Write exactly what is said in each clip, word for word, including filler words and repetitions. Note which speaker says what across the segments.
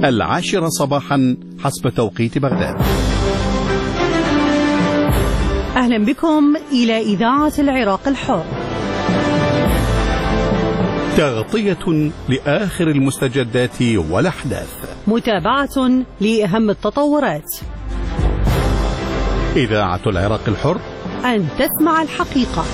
Speaker 1: العاشرة صباحا حسب توقيت بغداد.
Speaker 2: أهلا بكم إلى إذاعة العراق الحر.
Speaker 1: تغطية لآخر المستجدات والأحداث،
Speaker 2: متابعة لأهم التطورات.
Speaker 1: إذاعة العراق الحر،
Speaker 2: أن تسمع الحقيقة.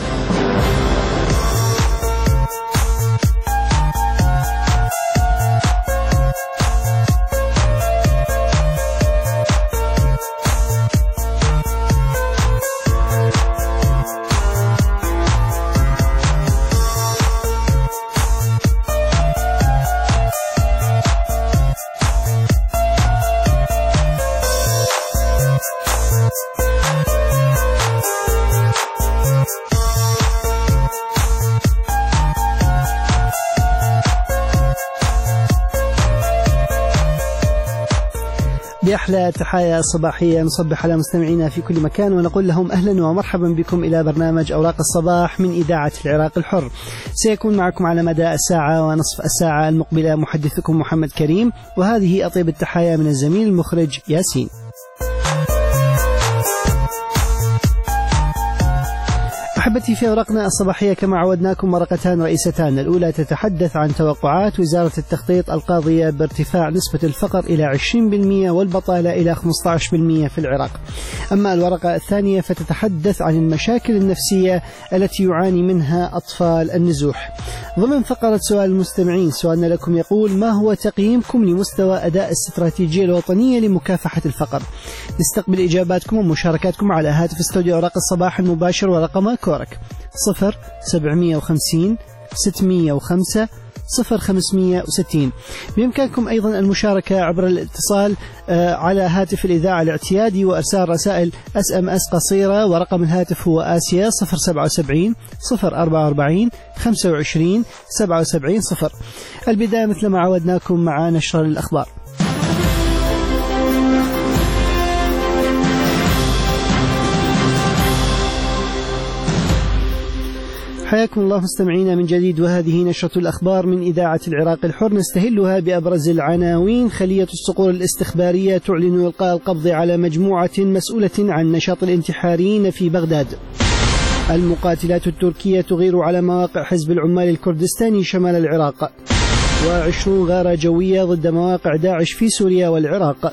Speaker 3: بأحلى تحايا صباحية نصبح على مستمعينا في كل مكان ونقول لهم أهلا ومرحبا بكم إلى برنامج أوراق الصباح من إذاعة العراق الحر. سيكون معكم على مدى الساعة ونصف الساعة المقبلة محدثكم محمد كريم، وهذه أطيب التحايا من الزميل المخرج ياسين. أحبتي، في أوراقنا الصباحية كما عودناكم ورقتان رئيستان. الأولى تتحدث عن توقعات وزارة التخطيط القاضية بارتفاع نسبة الفقر إلى عشرين بالمئة والبطالة إلى خمسة عشر بالمئة في العراق. أما الورقة الثانية فتتحدث عن المشاكل النفسية التي يعاني منها أطفال النزوح. ضمن فقرة سؤال المستمعين، سؤالنا لكم يقول: ما هو تقييمكم لمستوى أداء الاستراتيجية الوطنية لمكافحة الفقر؟ نستقبل إجاباتكم ومشاركاتكم على هاتف استوديو أوراق الصباح المباشر ورقمه كورك صفر سبعمئة وخمسين ستمئة وخمسة صفر خمسمئة وستين. بإمكانكم أيضا المشاركة عبر الاتصال على هاتف الإذاعة الاعتيادي وأرسال رسائل اس ام اس قصيرة، ورقم الهاتف هو آسيا صفر سبعة وسبعين صفر أربعة وأربعين خمسة وعشرين سبعة وسبعين صفر. البداية مثل ما عودناكم مع نشر الأخبار. حياكم الله مستمعينا من جديد، وهذه نشرة الأخبار من إذاعة العراق الحر، نستهلها بأبرز العناوين. خلية الصقور الاستخبارية تعلن إلقاء القبض على مجموعة مسؤولة عن نشاط الانتحاريين في بغداد. المقاتلات التركية تغير على مواقع حزب العمال الكردستاني شمال العراق. وعشرون غارة جوية ضد مواقع داعش في سوريا والعراق.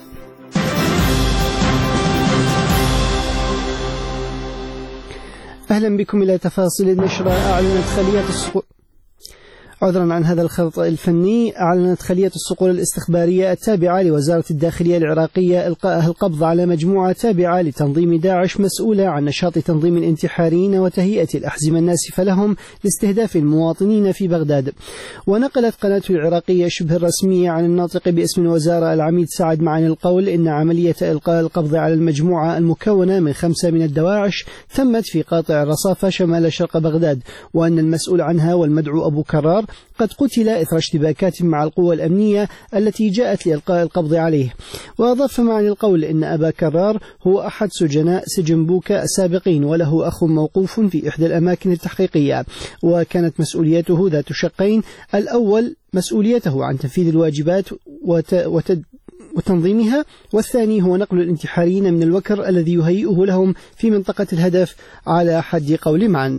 Speaker 3: أهلا بكم إلى تفاصيل النشرة. أعلنت خلية الصقور عذرا عن هذا الخلط الفني أعلنت خلية الصقور الاستخبارية التابعة لوزارة الداخلية العراقية إلقاء القبض على مجموعة تابعة لتنظيم داعش مسؤولة عن نشاط تنظيم الانتحاريين وتهيئة الأحزمة الناسفة لهم لاستهداف المواطنين في بغداد. ونقلت قناة العراقية شبه الرسمية عن الناطق باسم الوزارة العميد سعد معن القول إن عملية إلقاء القبض على المجموعة المكونة من خمسة من الدواعش تمت في قاطع الرصافة شمال شرق بغداد، وأن المسؤول عنها والمدعو أبو كرار قد قتل إثر اشتباكات مع القوى الأمنية التي جاءت لإلقاء القبض عليه. وأضاف معن القول إن أبا كرار هو أحد سجناء سجن بوكا السابقين، وله أخ موقوف في إحدى الأماكن التحقيقية، وكانت مسؤوليته ذات شقين: الأول مسؤوليته عن تنفيذ الواجبات وت... وت... وتنظيمها، والثاني هو نقل الانتحاريين من الوكر الذي يهيئه لهم في منطقة الهدف على حد قول معن.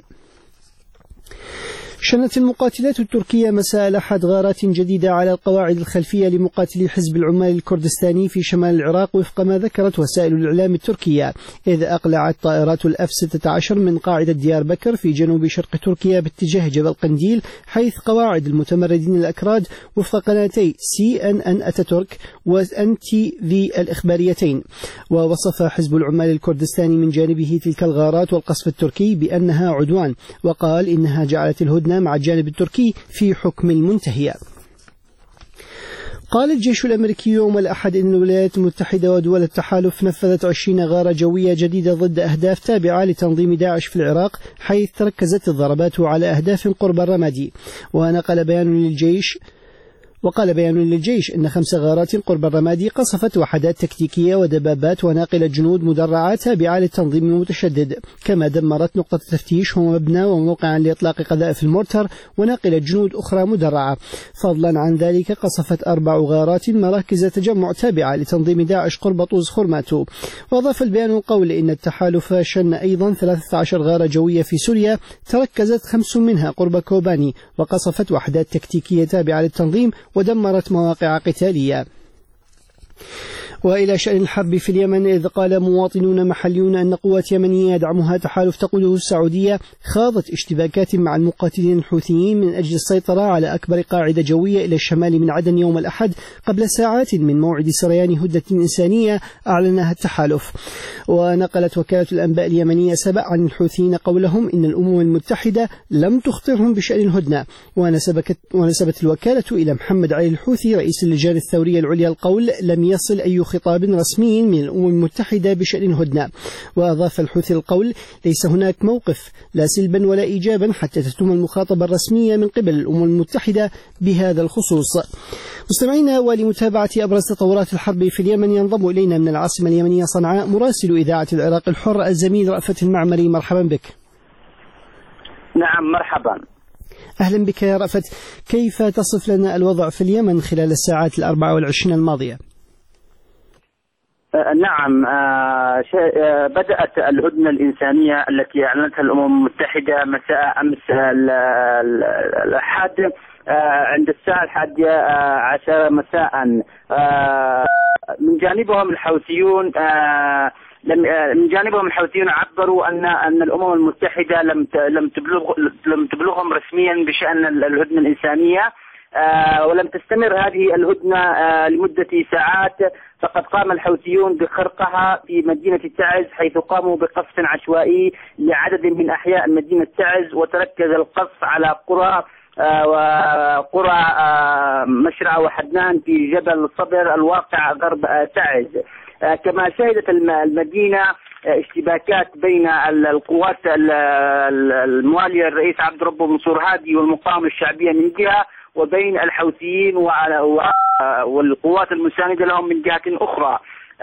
Speaker 3: شنت المقاتلات التركية مساء الأحد غارات جديدة على القواعد الخلفية لمقاتلي حزب العمال الكردستاني في شمال العراق وفق ما ذكرت وسائل الإعلام التركية، إذ أقلعت طائرات الأف ستة عشر من قاعدة ديار بكر في جنوب شرق تركيا باتجاه جبل قنديل، حيث قواعد المتمردين الأكراد وفق قناتي سي أن أن أتاتورك وأن تي في الإخباريتين. ووصف حزب العمال الكردستاني من جانبه تلك الغارات والقصف التركي بأنها عدوان، وقال إنها جعلت الهدنة مع الجانب التركي في حكم المنتهية. قال الجيش الأمريكي يوم الأحد إن الولايات المتحدة ودول التحالف نفذت عشرين غارة جوية جديدة ضد أهداف تابعة لتنظيم داعش في العراق، حيث تركزت الضربات على أهداف قرب الرمادي. ونقل بيان للجيش وقال بيان للجيش أن خمس غارات قرب الرمادي قصفت وحدات تكتيكية ودبابات وناقلة جنود مدرعة تابعة للتنظيم المتشدد، كما دمرت نقطة تفتيش ومبنى وموقعا لإطلاق قذائف المورتر وناقلة جنود أخرى مدرعة. فضلا عن ذلك قصفت أربع غارات مراكز تجمع تابعة لتنظيم داعش قرب طوز خرماتو. وأضاف البيان القول إن التحالف شن أيضا ثلاثة عشر غارة جوية في سوريا تركزت خمس منها قرب كوباني، وقصفت وحدات تكتيكية تابعة للتنظيم ودمرت مواقع قتالية. وإلى شأن الحرب في اليمن، إذ قال مواطنون محليون أن قوات يمنية يدعمها تحالف تقوده السعودية خاضت اشتباكات مع المقاتلين الحوثيين من أجل السيطرة على أكبر قاعدة جوية إلى الشمال من عدن يوم الأحد قبل ساعات من موعد سريان هدنة إنسانية أعلنها التحالف. ونقلت وكالة الأنباء اليمنية سبأ عن الحوثيين قولهم إن الأمم المتحدة لم تخطرهم بشأن الهدنة. ونسبت الوكالة إلى محمد علي الحوثي رئيس اللجان الثورية العليا القول لم يصل أي خطاب رسمي من الأمم المتحدة بشأن الهدنة. وأضاف الحوثي القول ليس هناك موقف لا سلبا ولا إيجابا حتى تتم المخاطبة الرسمية من قبل الأمم المتحدة بهذا الخصوص. مستمعينا، ولمتابعة أبرز تطورات الحرب في اليمن ينضم إلينا من العاصمة اليمنية صنعاء مراسل إذاعة العراق الحر الزميل رأفت المعمري. مرحبا بك.
Speaker 4: نعم مرحبا.
Speaker 3: أهلا بك يا رأفت. كيف تصف لنا الوضع في اليمن خلال الساعات الأربع والعشرين الماضية؟
Speaker 4: نعم، بدأت الهدنة الإنسانية التي أعلنتها الأمم المتحدة مساء أمس الأحد عند الساعة الحادية عشر مساء. من جانبهم الحوثيون من جانبهم الحوثيون عبروا أن أن الأمم المتحدة لم لم تبلغ لم تبلغهم رسميا بشأن الهدنة الإنسانية، ولم تستمر هذه الهدنة لمدة ساعات. فقد قام الحوثيون بخرقها في مدينة تعز، حيث قاموا بقصف عشوائي لعدد من أحياء مدينة تعز، وتركز القصف على قرى وقرى مشرع وحدنان في جبل صبر الواقع غرب تعز. كما شهدت المدينة اشتباكات بين القوات الموالية للرئيس عبد ربه منصور هادي والمقاومة الشعبية من جهة، وبين الحوثيين والقوات المساندة لهم من جهة أخرى.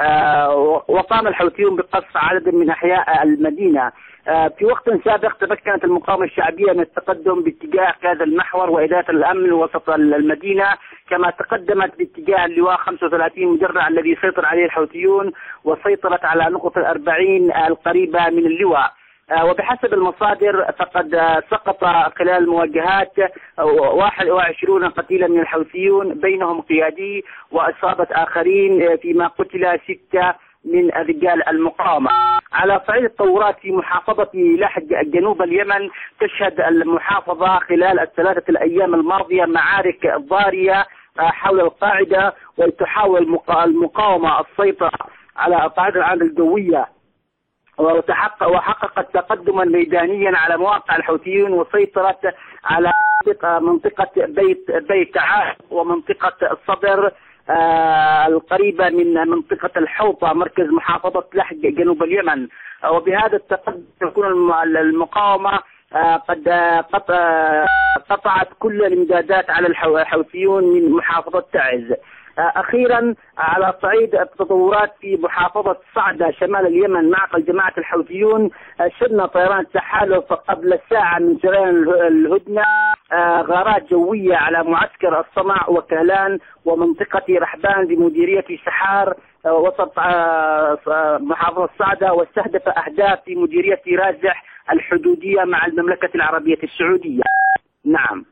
Speaker 4: وقام الحوثيون بقصف عدد من أحياء المدينة. في وقت سابق تمكنت المقاومة الشعبية من التقدم باتجاه هذا المحور وإدارة الأمن وسط المدينة، كما تقدمت باتجاه اللواء خمسة وثلاثين مدرع الذي سيطر عليه الحوثيون، وسيطرت على نقطة الأربعين القريبة من اللواء. وبحسب المصادر فقد سقط خلال المواجهات واحد وعشرين قتيلا من الحوثيون، بينهم قيادي، وأصابت آخرين، فيما قتل ستة من رجال المقاومة. على صعيد التطورات في محافظة لحج جنوب اليمن، تشهد المحافظة خلال الثلاثة الأيام الماضية معارك ضارية حول القاعدة، وتحاول المقاومة السيطرة على القاعدة العامة الجوية، وتحقق وحققت تقدما ميدانيا على مواقع الحوثيين، وسيطرت على منطقة بيت بيت عاد ومنطقة الصدر آه القريبة من منطقة الحوطة مركز محافظة لحج جنوب اليمن. وبهذا التقدم تكون المقاومة آه قد قطع قطعت كل الامدادات على الحوثيون من محافظة تعز. أخيرا على صعيد التطورات في محافظة صعدة شمال اليمن، معقل جماعة الحوثيون شن طيران التحالف قبل ساعة من سريان الهدنة غارات جوية على معسكر الصمع وكهلان ومنطقة رحبان بمديرية سحار وسط محافظة صعدة، واستهدف أهداف في مديرية رازح الحدودية مع المملكة العربية السعودية. نعم.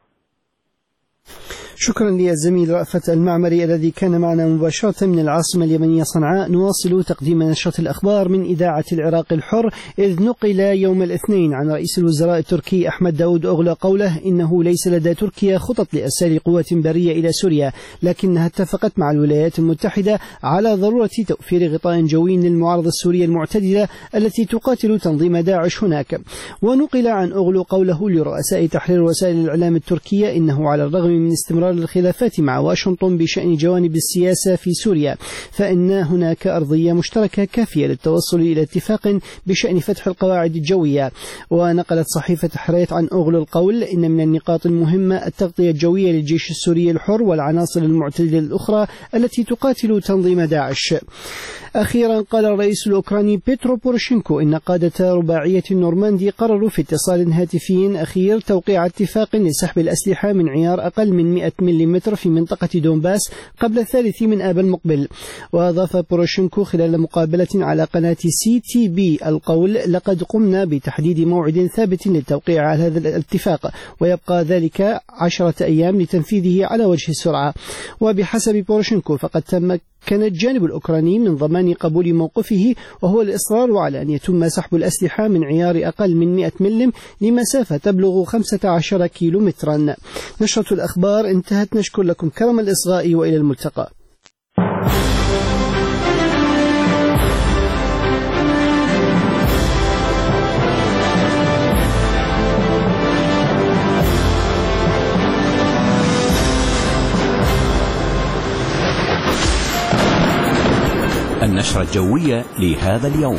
Speaker 3: شكرا للزميل رأفت المعمري الذي كان معنا مباشرة من العاصمة اليمنية صنعاء. نواصل تقديم نشرة الأخبار من إذاعة العراق الحر، إذ نقل يوم الاثنين عن رئيس الوزراء التركي أحمد داود أغلو قوله إنه ليس لدى تركيا خطط لإرسال قوة برية إلى سوريا، لكنها اتفقت مع الولايات المتحدة على ضرورة توفير غطاء جوي للمعارضة السورية المعتدلة التي تقاتل تنظيم داعش هناك. ونقل عن أغلو قوله لرؤساء تحرير وسائل الإعلام التركية إنه على الرغم من استمرار استمرار الخلافات مع واشنطن بشأن جوانب السياسة في سوريا، فإن هناك أرضية مشتركة كافية للتوصل إلى اتفاق بشأن فتح القواعد الجوية. ونقلت صحيفة حريت عن أغلو القول إن من النقاط المهمة التغطية الجوية للجيش السوري الحر والعناصر المعتدلة الأخرى التي تقاتل تنظيم داعش. أخيرا قال الرئيس الأوكراني بيترو بوروشينكو إن قادة رباعية النورماندي قرروا في اتصال هاتفي أخير توقيع اتفاق لسحب الأسلحة من عيار أقل من مئة ملم في منطقة دونباس قبل الثالث من آب المقبل. وأضاف بوروشينكو خلال مقابلة على قناة سي تي بي القول: لقد قمنا بتحديد موعد ثابت للتوقيع على هذا الاتفاق، ويبقى ذلك عشرة أيام لتنفيذه على وجه السرعة. وبحسب بوروشينكو فقد تم كان الجانب الأوكراني من ضمان قبول موقفه، وهو الإصرار على أن يتم سحب الأسلحة من عيار أقل من مئة ملم لمسافة تبلغ خمسة عشر كيلو مترا. نشرة الأخبار انتهت. نشكر لكم كرم الإصغاء وإلى الملتقى.
Speaker 5: النشرة الجوية لهذا اليوم.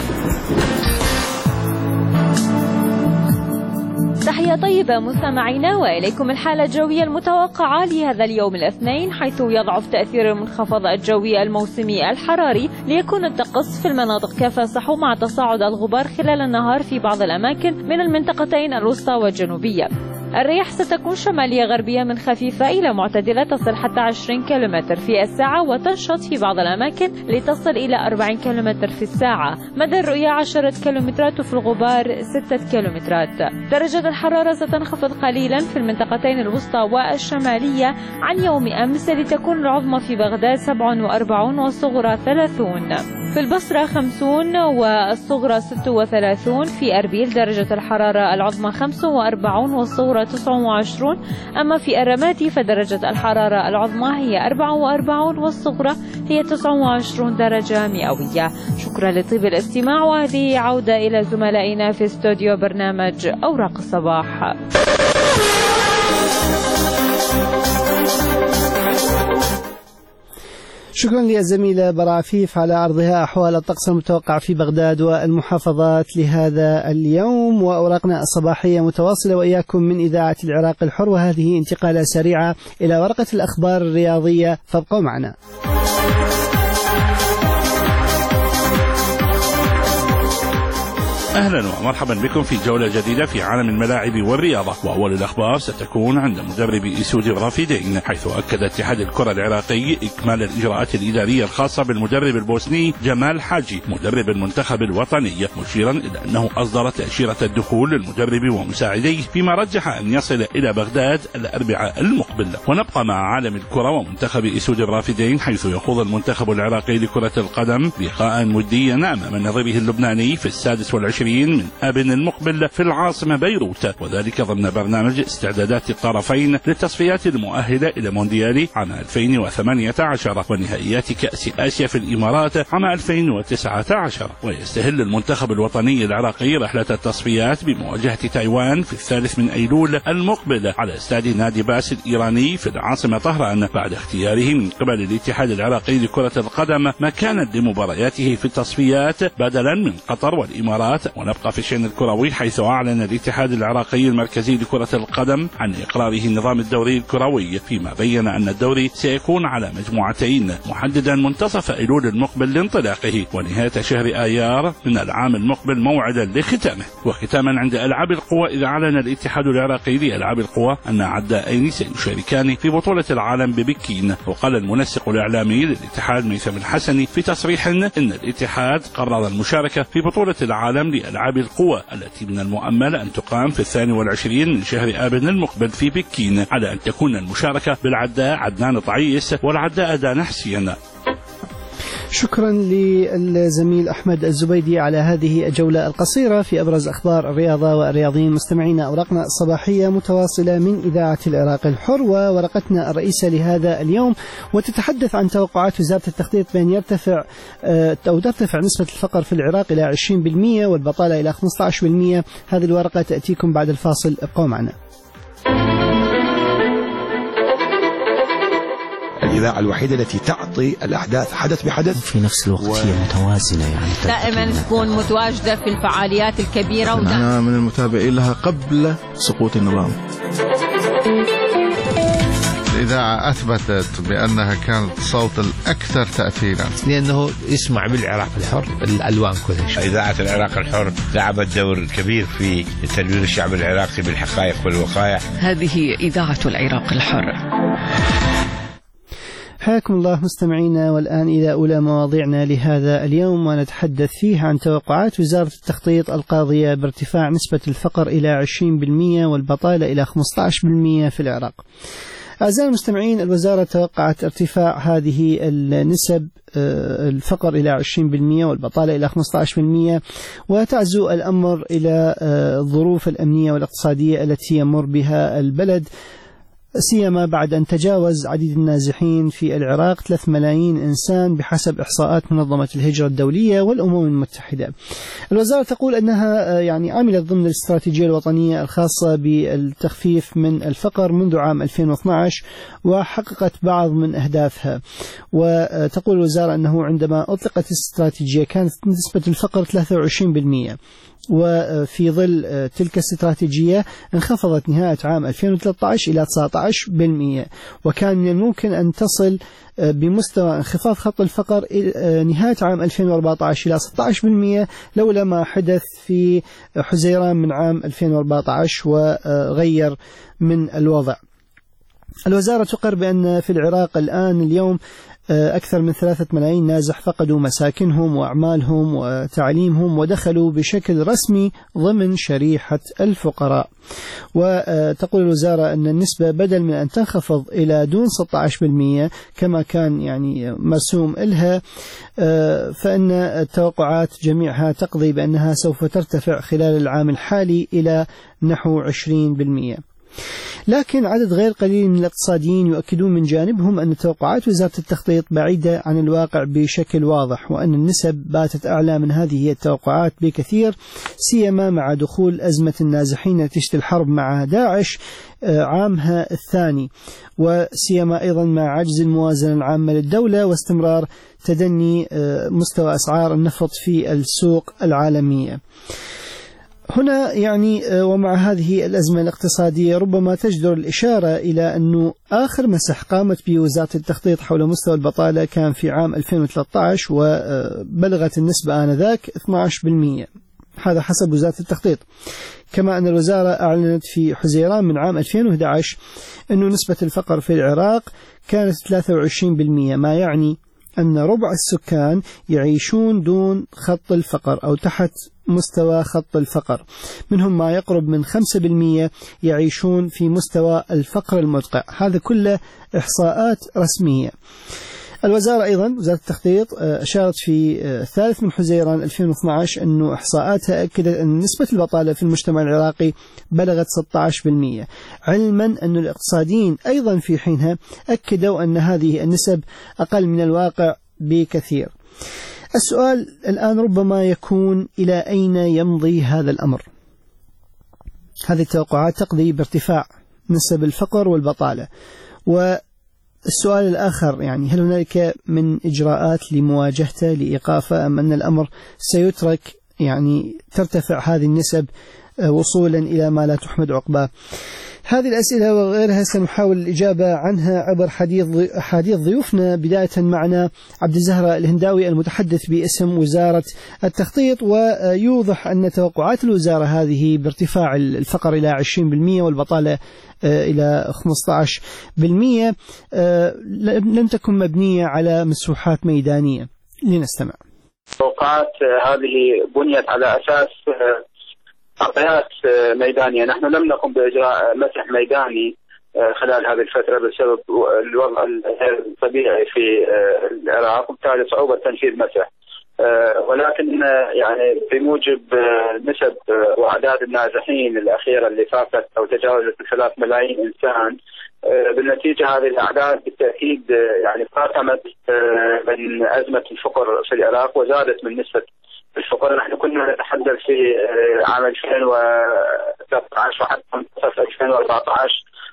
Speaker 6: تحية طيبة مستمعينا، وإليكم الحالة الجوية المتوقعة لهذا اليوم الاثنين، حيث يضعف تأثير المنخفض الجوي الموسمي الحراري، ليكون الطقس في المناطق كافة صحو مع تصاعد الغبار خلال النهار في بعض الأماكن من المنطقتين الوسطى والجنوبية. الرياح ستكون شمالية غربية من خفيفة إلى معتدلة تصل حتى عشرين كيلومتر في الساعة، وتنشط في بعض الأماكن لتصل إلى أربعين كيلومتر في الساعة. مدى الرؤية عشرة كيلومترات وفي الغبار ستة كيلومترات. درجة الحرارة ستنخفض قليلا في المنطقتين الوسطى والشمالية عن يوم أمس، لتكون العظمى في بغداد سبعة وأربعين والصغرى ثلاثون، في البصرة خمسون والصغرى ستة وثلاثون، في أربيل درجة الحرارة العظمى خمسة وأربعين والصغرى تسعة وعشرين، أما في الرمادي فدرجة الحرارة العظمى هي أربعة وأربعين والصغرى هي تسعة وعشرين درجة مئوية. شكرا لطيب الاستماع، وهذه عودة إلى زملائنا في استوديو برنامج أوراق الصباح.
Speaker 3: شكرا للزميلة براء عفيف على عرضها أحوال الطقس المتوقع في بغداد والمحافظات لهذا اليوم. وأوراقنا الصباحية متواصلة وإياكم من إذاعة العراق الحر، وهذه انتقالة سريعة إلى ورقة الأخبار الرياضية، فابقوا معنا.
Speaker 7: أهلا ومرحبا بكم في جولة جديدة في عالم الملاعب والرياضة. وأول الأخبار ستكون عند مدرب إيسود الرافدين، حيث أكد اتحاد الكرة العراقي إكمال الإجراءات الإدارية الخاصة بالمدرب البوسني جمال حاجي مدرب المنتخب الوطني، مشيرا إلى أنه أصدر تأشيرة الدخول للمدرب ومساعديه، فيما رجح أن يصل إلى بغداد الأربعاء المقبل. ونبقى مع عالم الكرة ومنتخب إيسود الرافدين، حيث يخوض المنتخب العراقي لكرة القدم لقاء وديا أمام نظيره اللبناني في السادس والعشرين من آب المقبل في العاصمة بيروت، وذلك ضمن برنامج استعدادات الطرفين للتصفيات المؤهلة إلى مونديال عام ألفين وثمانية عشر ونهائيات كأس آسيا في الإمارات عام ألفين وتسعة عشر. ويستهل المنتخب الوطني العراقي رحلة التصفيات بمواجهة تايوان في الثالث من أيلول المقبل على استاد نادي باس الإيراني في العاصمة طهران، بعد اختياره من قبل الاتحاد العراقي لكرة القدم مكانا لمبارياته في التصفيات بدلا من قطر والإمارات. ونبقى في الشأن الكروي، حيث أعلن الاتحاد العراقي المركزي لكرة القدم عن إقراره النظام الدوري الكروي، فيما بين أن الدوري سيكون على مجموعتين، محددا منتصف أيلول المقبل لانطلاقه ونهاية شهر آيار من العام المقبل موعدا لختامه. وختاما عند ألعاب القوى، إذا أعلن الاتحاد العراقي لألعاب القوى أن عدائين سيشاركان في بطولة العالم ببكين. وقال المنسق الإعلامي للاتحاد ميثم الحسني في تصريح إن الاتحاد قرر المشاركة في بطولة العالم لألعاب القوى التي من المؤمل أن تقام في الثاني والعشرين من شهر آب المقبل في بكين، على أن تكون المشاركة بالعداء عدنان طعيس والعداء دان حسين.
Speaker 3: شكرا للزميل أحمد الزبيدي على هذه الجولة القصيرة في أبرز أخبار الرياضة والرياضيين. مستمعينا، أوراقنا الصباحية متواصلة من إذاعة العراق الحر، وورقتنا الرئيسة لهذا اليوم وتتحدث عن توقعات وزارة التخطيط بأن يرتفع أو ترتفع نسبة الفقر في العراق إلى عشرين بالمئة والبطالة إلى خمسة عشر بالمئة. هذه الورقة تأتيكم بعد الفاصل، ابقوا معنا.
Speaker 8: الإذاعة الوحيدة التي تعطي الأحداث حدث بحدث
Speaker 9: في نفس الوقت و... هي متوازنة، يعني
Speaker 6: دائما تكون متواجدة في الفعاليات الكبيرة.
Speaker 10: أنا من المتابعين لها قبل سقوط النظام.
Speaker 11: الإذاعة أثبتت بأنها كانت صوت الأكثر تأثيرا،
Speaker 12: لأنه يسمع بالعراق الحر الألوان كلها.
Speaker 13: إذاعة العراق الحر لعبت دور كبير في تدوير الشعب العراقي بالحقائق والوقائع.
Speaker 14: هذه إذاعة العراق الحر.
Speaker 3: حياكم الله مستمعينا، والآن إلى أولى مواضيعنا لهذا اليوم، ونتحدث فيه عن توقعات وزارة التخطيط القاضية بارتفاع نسبة الفقر إلى عشرين بالمئة والبطالة إلى خمسة عشر بالمئة في العراق. أعزائي المستمعين، الوزارة توقعت ارتفاع هذه النسب، الفقر إلى عشرين بالمئة والبطالة إلى خمسة عشر بالمئة، وتعزو الأمر إلى الظروف الأمنية والاقتصادية التي يمر بها البلد، سيما بعد أن تجاوز عديد النازحين في العراق ثلاثة ملايين إنسان بحسب إحصاءات منظمة الهجرة الدولية والأمم المتحدة. الوزارة تقول أنها يعني عملت ضمن الاستراتيجية الوطنية الخاصة بالتخفيف من الفقر منذ عام ألفين واثني عشر وحققت بعض من أهدافها. وتقول الوزارة أنه عندما أطلقت الاستراتيجية كانت نسبة الفقر ثلاثة وعشرين بالمئة، وفي ظل تلك الاستراتيجية انخفضت نهاية عام ألفين وثلاثة عشر إلى تسعة عشر بالمئة، وكان من الممكن أن تصل بمستوى انخفاض خط الفقر نهاية عام ألفين وأربعة عشر إلى ستة عشر بالمئة لولا ما حدث في حزيران من عام ألفين وأربعة عشر وغير من الوضع. الوزارة تقر بأن في العراق الآن اليوم أكثر من ثلاثة ملايين نازح فقدوا مساكنهم وأعمالهم وتعليمهم ودخلوا بشكل رسمي ضمن شريحة الفقراء. وتقول الوزارة أن النسبة بدل من أن تنخفض إلى دون ستة عشر بالمئة كما كان يعني مرسوم إلها، فإن التوقعات جميعها تقضي بأنها سوف ترتفع خلال العام الحالي إلى نحو عشرين بالمئة. لكن عدد غير قليل من الاقتصاديين يؤكدون من جانبهم أن توقعات وزارة التخطيط بعيدة عن الواقع بشكل واضح، وأن النسب باتت أعلى من هذه التوقعات بكثير، سيما مع دخول أزمة النازحين نتيجة الحرب مع داعش عامها الثاني، وسيما أيضا مع عجز الموازنة العامة للدولة واستمرار تدني مستوى أسعار النفط في السوق العالمية. هنا يعني ومع هذه الأزمة الاقتصادية ربما تجدر الإشارة إلى أنه آخر مسح قامت به وزارة التخطيط حول مستوى البطالة كان في عام ألفين وثلاثة عشر وبلغت النسبة آنذاك اثني عشر بالمئة، هذا حسب وزارة التخطيط. كما أن الوزارة أعلنت في حزيران من عام ألفين وأحد عشر أنه نسبة الفقر في العراق كانت ثلاثة وعشرين بالمئة، ما يعني أن ربع السكان يعيشون دون خط الفقر أو تحت مستوى خط الفقر، منهم ما يقرب من خمسة بالمئة يعيشون في مستوى الفقر المدقع. هذا كله إحصاءات رسمية. الوزارة أيضا وزارة التخطيط أشارت في الثالث من حزيران ألفين واثني عشر أنه إحصاءاتها أكدت أن نسبة البطالة في المجتمع العراقي بلغت ستة عشر بالمئة، علما أن الاقتصاديين أيضا في حينها أكدوا أن هذه النسب أقل من الواقع بكثير. السؤال الآن ربما يكون إلى أين يمضي هذا الأمر؟ هذه التوقعات تقضي بارتفاع نسب الفقر والبطالة، والسؤال الآخر يعني هل هنالك من إجراءات لمواجهته لإيقافه، أم أن الأمر سيترك يعني ترتفع هذه النسب وصولا إلى ما لا تحمد عقباه؟ هذه الأسئلة وغيرها سنحاول الإجابة عنها عبر حديث حديث ضيوفنا، بداية معنا عبد الزهراء الهنداوي المتحدث باسم وزارة التخطيط، ويوضح أن توقعات الوزارة هذه بارتفاع الفقر إلى عشرين بالمئة والبطالة إلى خمسة عشر بالمئة لم تكن مبنية على مسوحات ميدانية. لنستمع.
Speaker 15: توقعات هذه بنيت على أساس معطيات ميدانية. نحن لم نقم بإجراء مسح ميداني خلال هذه الفترة بسبب الوضع الطبيعي في العراق، وبالتالي صعوبة تنفيذ مسح، ولكن يعني بموجب نسب وأعداد النازحين الأخيرة اللي فاتت أو تجاوزت ثلاث ملايين إنسان، بالنتيجة هذه الأعداد بالتأكيد يعني فاقمت من أزمة الفقر في العراق وزادت من نسبة الفقر. نحن كنا نتحدث في عام ألفين وثلاثة عشر وحتى منتصف ألفين وأربعة عشر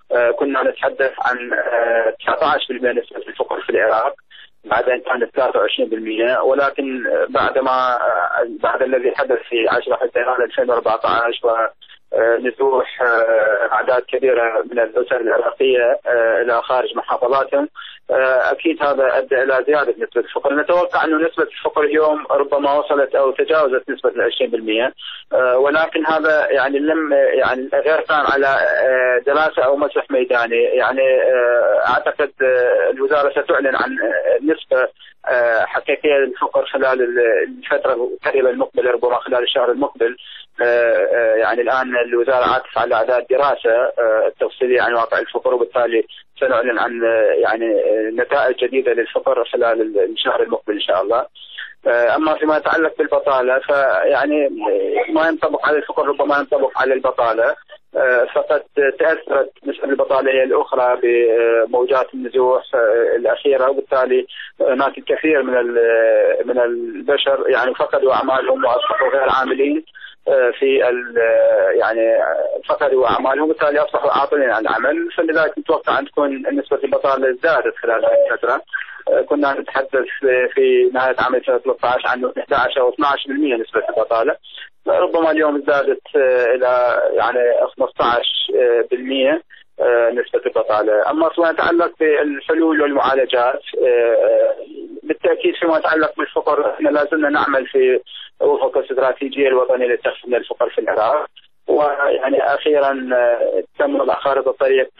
Speaker 15: كنا نتحدث عن تسعة عشر بالمئة نسبة الفقر في العراق، بعدين كانت ثلاثة وعشرين بالمئة، ولكن بعدما بعد الذي حدث في عشرة حزيران ألفين وأربعة عشر ونزوح أعداد كبيرة من الأسر العراقية إلى خارج محافظاتهم، أكيد هذا أدى إلى زيادة نسبة الفقر. نتوقع أن نسبة الفقر اليوم ربما وصلت أو تجاوزت نسبة العشرين بالمئة، ولكن هذا يعني لم يعني غير كان على دراسة أو مسح ميداني. يعني أعتقد الوزارة ستعلن عن نسبة حقيقية للفقر خلال الفترة القريبة المقبلة، ربما خلال الشهر المقبل. يعني الآن الوزارة عاكفة على أعداد دراسة تفصيلية عن واقع الفقر، وبالتالي سنعلن عن يعني نتائج جديدة للفقر خلال الشهر المقبل إن شاء الله. أما فيما يتعلق بالبطالة فيعني ما ينطبق على الفقر ربما ينطبق على البطالة، فقد تأثرت نسبة البطالة هي الأخرى بموجات النزوح الأخيرة، وبالتالي هناك الكثير من من البشر يعني فقدوا أعمالهم وأصبحوا غير عاملين في يعني فقدوا أعمالهم، وبالتالي أصبحوا عاطلين عن العمل. فلذلك نتوقع أن تكون نسبة البطالة زادت خلال هذه الفترة. كنا نتحدث في نهاية عام ألفين وثلاثة عشر عن أحد عشر أو اثني عشر بالمئة نسبة البطالة، ربما اليوم زادت إلى يعني خمسة عشر بالمئة نسبة البطالة. أما فيما يتعلق بالحلول والمعالجات بالتأكيد فيما يتعلق بالفقر احنا لازلنا نعمل في وفق الاستراتيجية الوطنية للتخفيف من الفقر في العراق، ويعني أخيرا تم وضع خارطة الطريق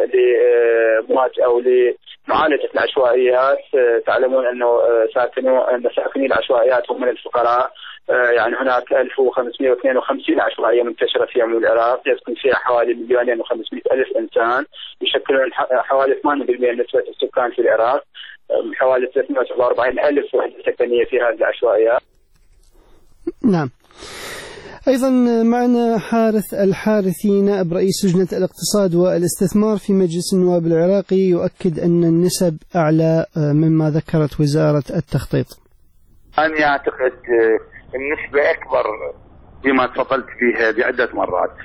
Speaker 15: لمواجهة أو لمعالجة العشوائيات. تعلمون أنه ساكنو أن ساكني العشوائيات هم من الفقراء، يعني هناك ألف وخمسمئة واثنين وخمسين عشوائية منتشرة في عموم العراق، يسكن فيها حوالي مليونين وخمسمئة ألف إنسان، يشكلون حوالي ثمانية بالمئة من نسبة السكان في العراق، حوالي ثلاثمئة وسبعة وأربعين ألف وحدة سكنية في هذه العشوائيات.
Speaker 3: نعم. أيضا معنا حارث الحارثي نائب رئيس لجنة الاقتصاد والاستثمار في مجلس النواب العراقي، يؤكد أن النسب أعلى مما ذكرت وزارة التخطيط.
Speaker 16: أنا أعتقد النسبة أكبر بما تفضلت فيها بعدة مرات.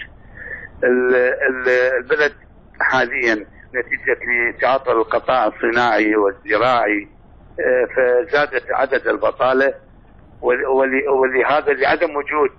Speaker 16: البلد حاليا نتيجة لتعاطل القطاع الصناعي والزراعي فزادت عدد البطالة، ولهذا لعدم وجود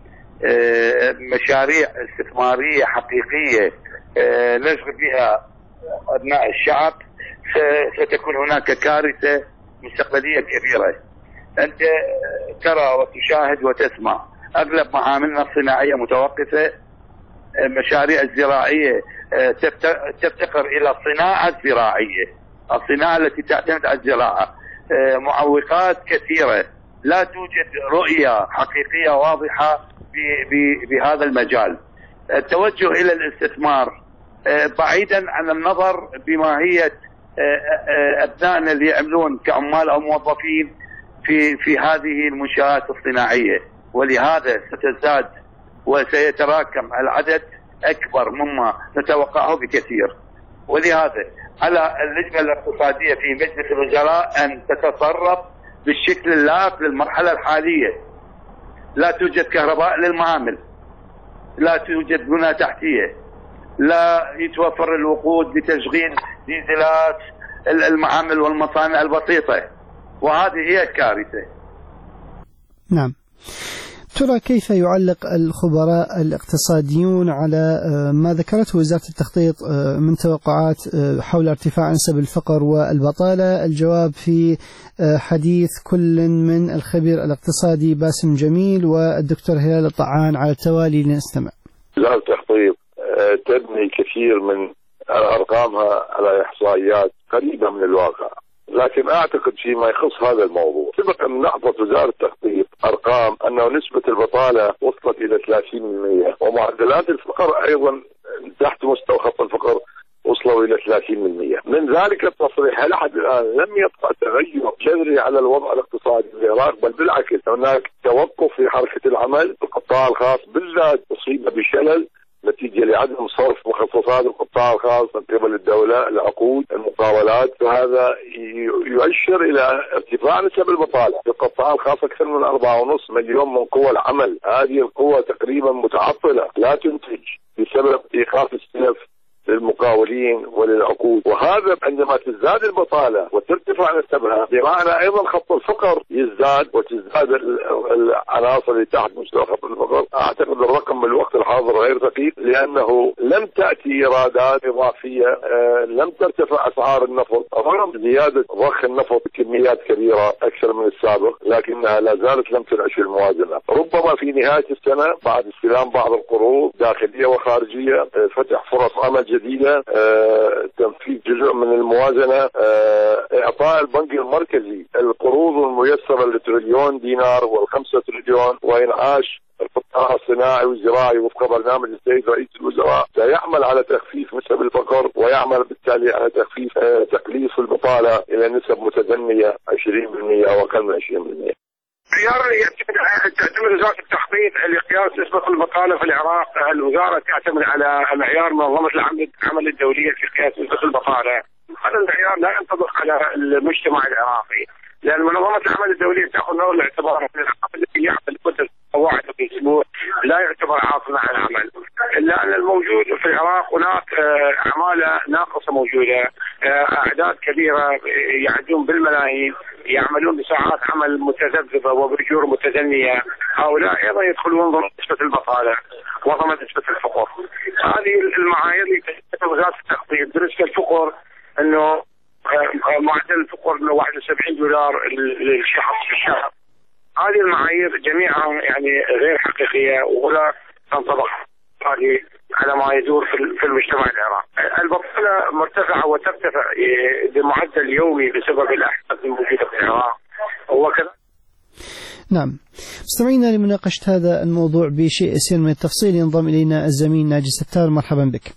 Speaker 16: مشاريع استثمارية حقيقية نشغل بها أبناء الشعب ستكون هناك كارثة مستقبلية كبيرة. أنت ترى وتشاهد وتسمع أغلب معاملنا الصناعية متوقفة، المشاريع الزراعية تفتقر إلى الصناعة الزراعية، الصناعة التي تعتمد على الزراعة، معوقات كثيرة، لا توجد رؤية حقيقية واضحة بهذا المجال. التوجه إلى الاستثمار بعيدا عن النظر بماهية أبنائنا اللي يعملون كعمال أو موظفين في في هذه المنشآت الصناعية، ولهذا ستزداد وسيتراكم العدد أكبر مما نتوقعه بكثير. ولهذا على اللجنة الاقتصادية في مجلس الوزراء أن تتصرف بالشكل اللائق للمرحلة الحالية. لا توجد كهرباء للمعامل، لا توجد بنى تحتية، لا يتوفر الوقود لتشغيل ديزلات المعامل والمصانع البسيطة، وهذه هي الكارثة.
Speaker 3: نعم. ترى كيف يعلق الخبراء الاقتصاديون على ما ذكرته وزارة التخطيط من توقعات حول ارتفاع نسب الفقر والبطالة؟ الجواب في حديث كل من الخبير الاقتصادي باسم جميل والدكتور هلال الطعان على التوالي. لنستمع.
Speaker 17: وزارة التخطيط تبني كثير من أرقامها على إحصائيات قريبة من الواقع، لكن أعتقد فيما يخص هذا الموضوع سبق أن نحفظ وزارة التخطيط أرقام أنه نسبة البطالة وصلت إلى ثلاثين بالمئة، ومعدلات الفقر أيضا تحت مستوى خط الفقر وصلوا إلى ثلاثين بالمئة. من ذلك التصريح لحد الآن لم يبقى تغير جذري على الوضع الاقتصادي في العراق، بل بالعكس هناك توقف في حركة العمل. القطاع الخاص بالذات أصيب بشلل نتيجة لعدم صرف مخصصات القطاع الخاص من قبل الدولة، العقود، المقاولات، فهذا يؤشر إلى ارتفاع نسب البطالة. القطاع الخاص أكثر من أربعة ونصف مليون من قوى العمل، هذه القوى تقريبا متعطلة لا تنتج بسبب إيقاف السلف للمقاولين وللعقود. وهذا عندما تزداد البطالة وترتفع نسبها بمعنى أيضا خط الفقر يزداد وتزداد العناصر اللي تحت مستوى خط الفقر. أعتقد الرقم بالوقت الحاضر غير دقيق، لأنه لم تأتي إيرادات إضافية، آه لم ترتفع أسعار النفط رغم زيادة ضخ النفط بكميات كبيرة أكثر من السابق، لكنها لا زالت لم تنعش الموازنة. ربما في نهاية السنة بعد استلام بعض القروض داخلية وخارجية، آه فتح فرص عمل جديدة، آه تنفيذ جزء من الموازنة، آه إعطاء البنك المركزي القروض الميسرة لتريليون دينار والخمسة تريليون، وإنعاش القطاع الصناعي والزراعي وفق برنامج السيد رئيس الوزراء سيعمل على تخفيف نسب الفقر ويعمل بالتالي على تخفيف آه تقليص البطالة إلى نسب متدنية عشرين بالمئة أو أقل من عشرين بالمئة.
Speaker 18: معيار تعتمد وزارة التخطيط لقياس نسبة البطالة في العراق. الوزارة تعتمد على معيار منظمة العمل الدولية في قياس نسبة البطالة. هذا المعيار لا ينطبق على المجتمع العراقي، لأن منظمة العمل الدولية تأخذ نظر الاعتبار أن العامل الذي يعمل مدة واحدة في الأسبوع لا يعتبر عاطلا عن العمل، إلا أن الموجود في العراق هناك عمالة ناقصة موجودة، أعداد كبيرة يعدون بالملايين يعملون بساعات عمل متذبذبة وبأجور متدنية. هؤلاء أيضا يدخلون ضمن نسبة البطالة وضمن نسبة الفقر. هذه المعايير اللي تحددها وزارة التخطيط. بالنسبة للفقر أنه معدل الفقر انه واحد وسبعين دولار للشخص في الشهر. هذه المعايير جميعها يعني غير حقيقيه ولا تنطبق هذه على ما يدور في المجتمع العراقي. البطاله مرتفعه وترتفع بمعدل يومي بسبب الاحداث الموجوده في العراق وكذا.
Speaker 3: نعم، مستمعينا لمناقشه هذا الموضوع بشيء يسير من التفصيل ينضم الينا الزميل ناجي ستار. مرحبا بك.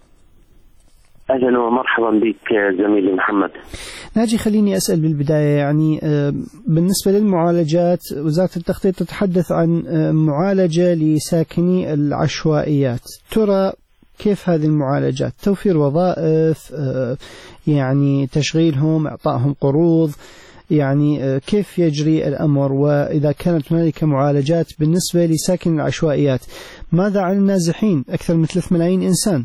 Speaker 19: أهلا ومرحبا بك زميلي محمد.
Speaker 3: ناجي، خليني أسأل بالبداية، يعني بالنسبة للمعالجات وزارة التخطيط تتحدث عن معالجة لساكني العشوائيات، ترى كيف هذه المعالجات؟ توفير وظائف، يعني تشغيلهم، إعطائهم قروض، يعني كيف يجري الأمر؟ وإذا كانت هنالك معالجات بالنسبة لساكن العشوائيات، ماذا عن النازحين أكثر من ثلاثة ملايين إنسان؟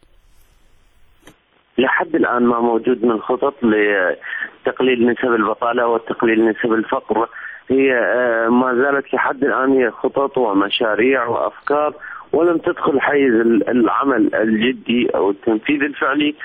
Speaker 19: لحد الآن ما موجود من خطط لتقليل نسب البطالة وتقليل نسب الفقر. هي ما زالت لحد الآن هي خطط ومشاريع وأفكار، ولم تدخل حيز العمل الجدي أو التنفيذ الفعلي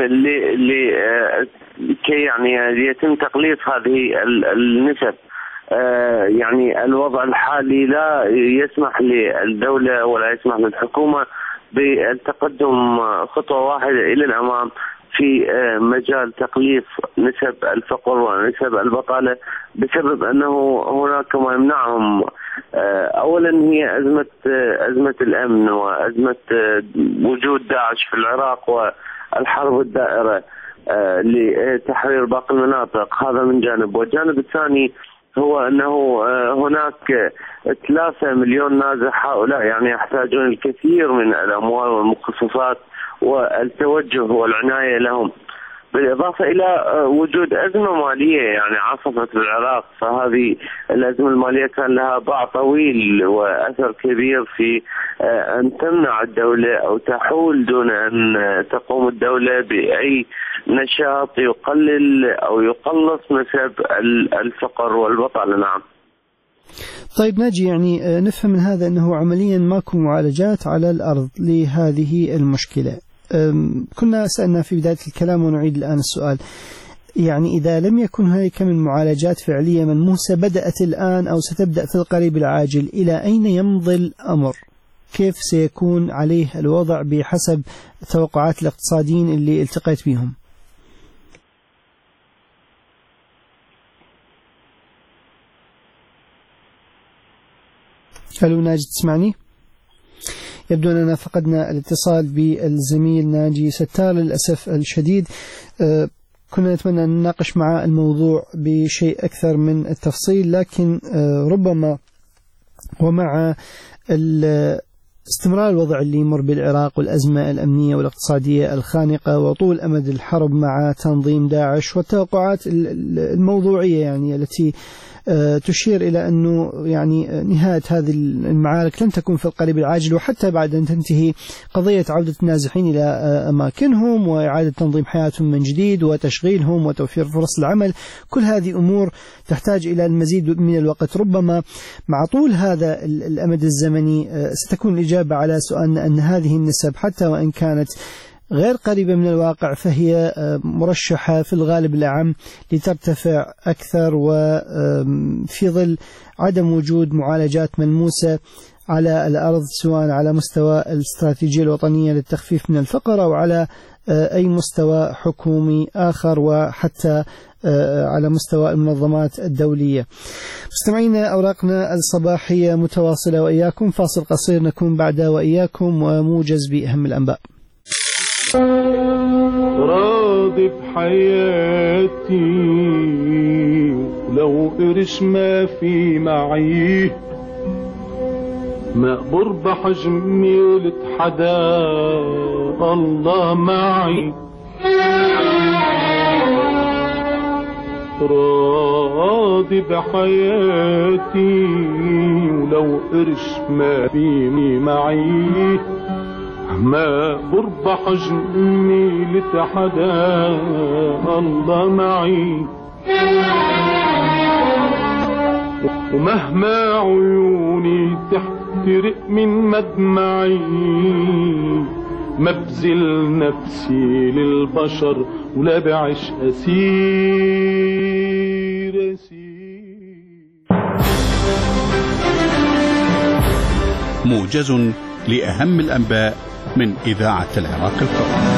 Speaker 19: لكي يعني يتم تقليص هذه النسب. يعني الوضع الحالي لا يسمح للدولة ولا يسمح للحكومة بالتقدم خطوة واحدة إلى الأمام في مجال تقليص نسب الفقر ونسب البطالة، بسبب أنه هناك ما يمنعهم. أولا هي أزمة أزمة الأمن وأزمة وجود داعش في العراق والحرب الدائرة لتحرير باقي المناطق، هذا من جانب. والجانب الثاني هو أنه هناك ثلاثة مليون نازح، هؤلاء يعني يحتاجون الكثير من الأموال والمخصصات والتوجه والعناية لهم، بالإضافة إلى وجود أزمة مالية يعني عصفت بالعراق. فهذه الأزمة المالية كان لها باع طويل وأثر كبير في أن تمنع الدولة أو تحول دون أن تقوم الدولة بأي نشاط يقلل أو يقلص نسب الفقر والبطالة. نعم.
Speaker 3: طيب ناجي، يعني نفهم من هذا أنه عمليا ماكو معالجات على الأرض لهذه المشكلة. كنا سألنا في بداية الكلام ونعيد الآن السؤال، يعني إذا لم يكن هناك من معالجات فعلية ملموسة بدأت الآن أو ستبدأ في القريب العاجل، إلى أين يمضي الأمر؟ كيف سيكون عليه الوضع بحسب توقعات الاقتصاديين اللي التقيت بهم؟ ألو ناجي، تسمعني؟ يبدو أننا فقدنا الاتصال بالزميل ناجي ستار للأسف الشديد. أه كنا نتمنى أن نناقش مع الموضوع بشيء أكثر من التفصيل، لكن أه ربما ومع استمرار الوضع اللي يمر بالعراق والأزمة الأمنية والاقتصادية الخانقة وطول أمد الحرب مع تنظيم داعش والتوقعات الموضوعية يعني التي تشير إلى أنه يعني نهاية هذه المعارك لن تكون في القريب العاجل، وحتى بعد أن تنتهي قضية عودة النازحين إلى أماكنهم وإعادة تنظيم حياتهم من جديد وتشغيلهم وتوفير فرص العمل، كل هذه أمور تحتاج إلى المزيد من الوقت. ربما مع طول هذا الأمد الزمني ستكون الإجابة على سؤالنا أن هذه النسب حتى وإن كانت غير قريبة من الواقع فهي مرشحة في الغالب الأعم لترتفع أكثر، وفي ظل عدم وجود معالجات ملموسة على الأرض سواء على مستوى الاستراتيجية الوطنية للتخفيف من الفقر أو على أي مستوى حكومي آخر، وحتى على مستوى المنظمات الدولية. مستمعينا، أوراقنا الصباحية متواصلة وإياكم، فاصل قصير نكون بعدها وإياكم وموجز بأهم الأنباء.
Speaker 20: راضي بحياتي لو قرش ما في معي، ما بربح جميلة حدا الله معي. راضي بحياتي ولو قرش ما في معي، ما بربح جميلة حدا الله معي. ومهما عيوني تحترق من مدمعي، ما بذل نفسي للبشر ولا بعيش أسير أسير.
Speaker 1: موجز لأهم الأنباء من إذاعة العراق الحر.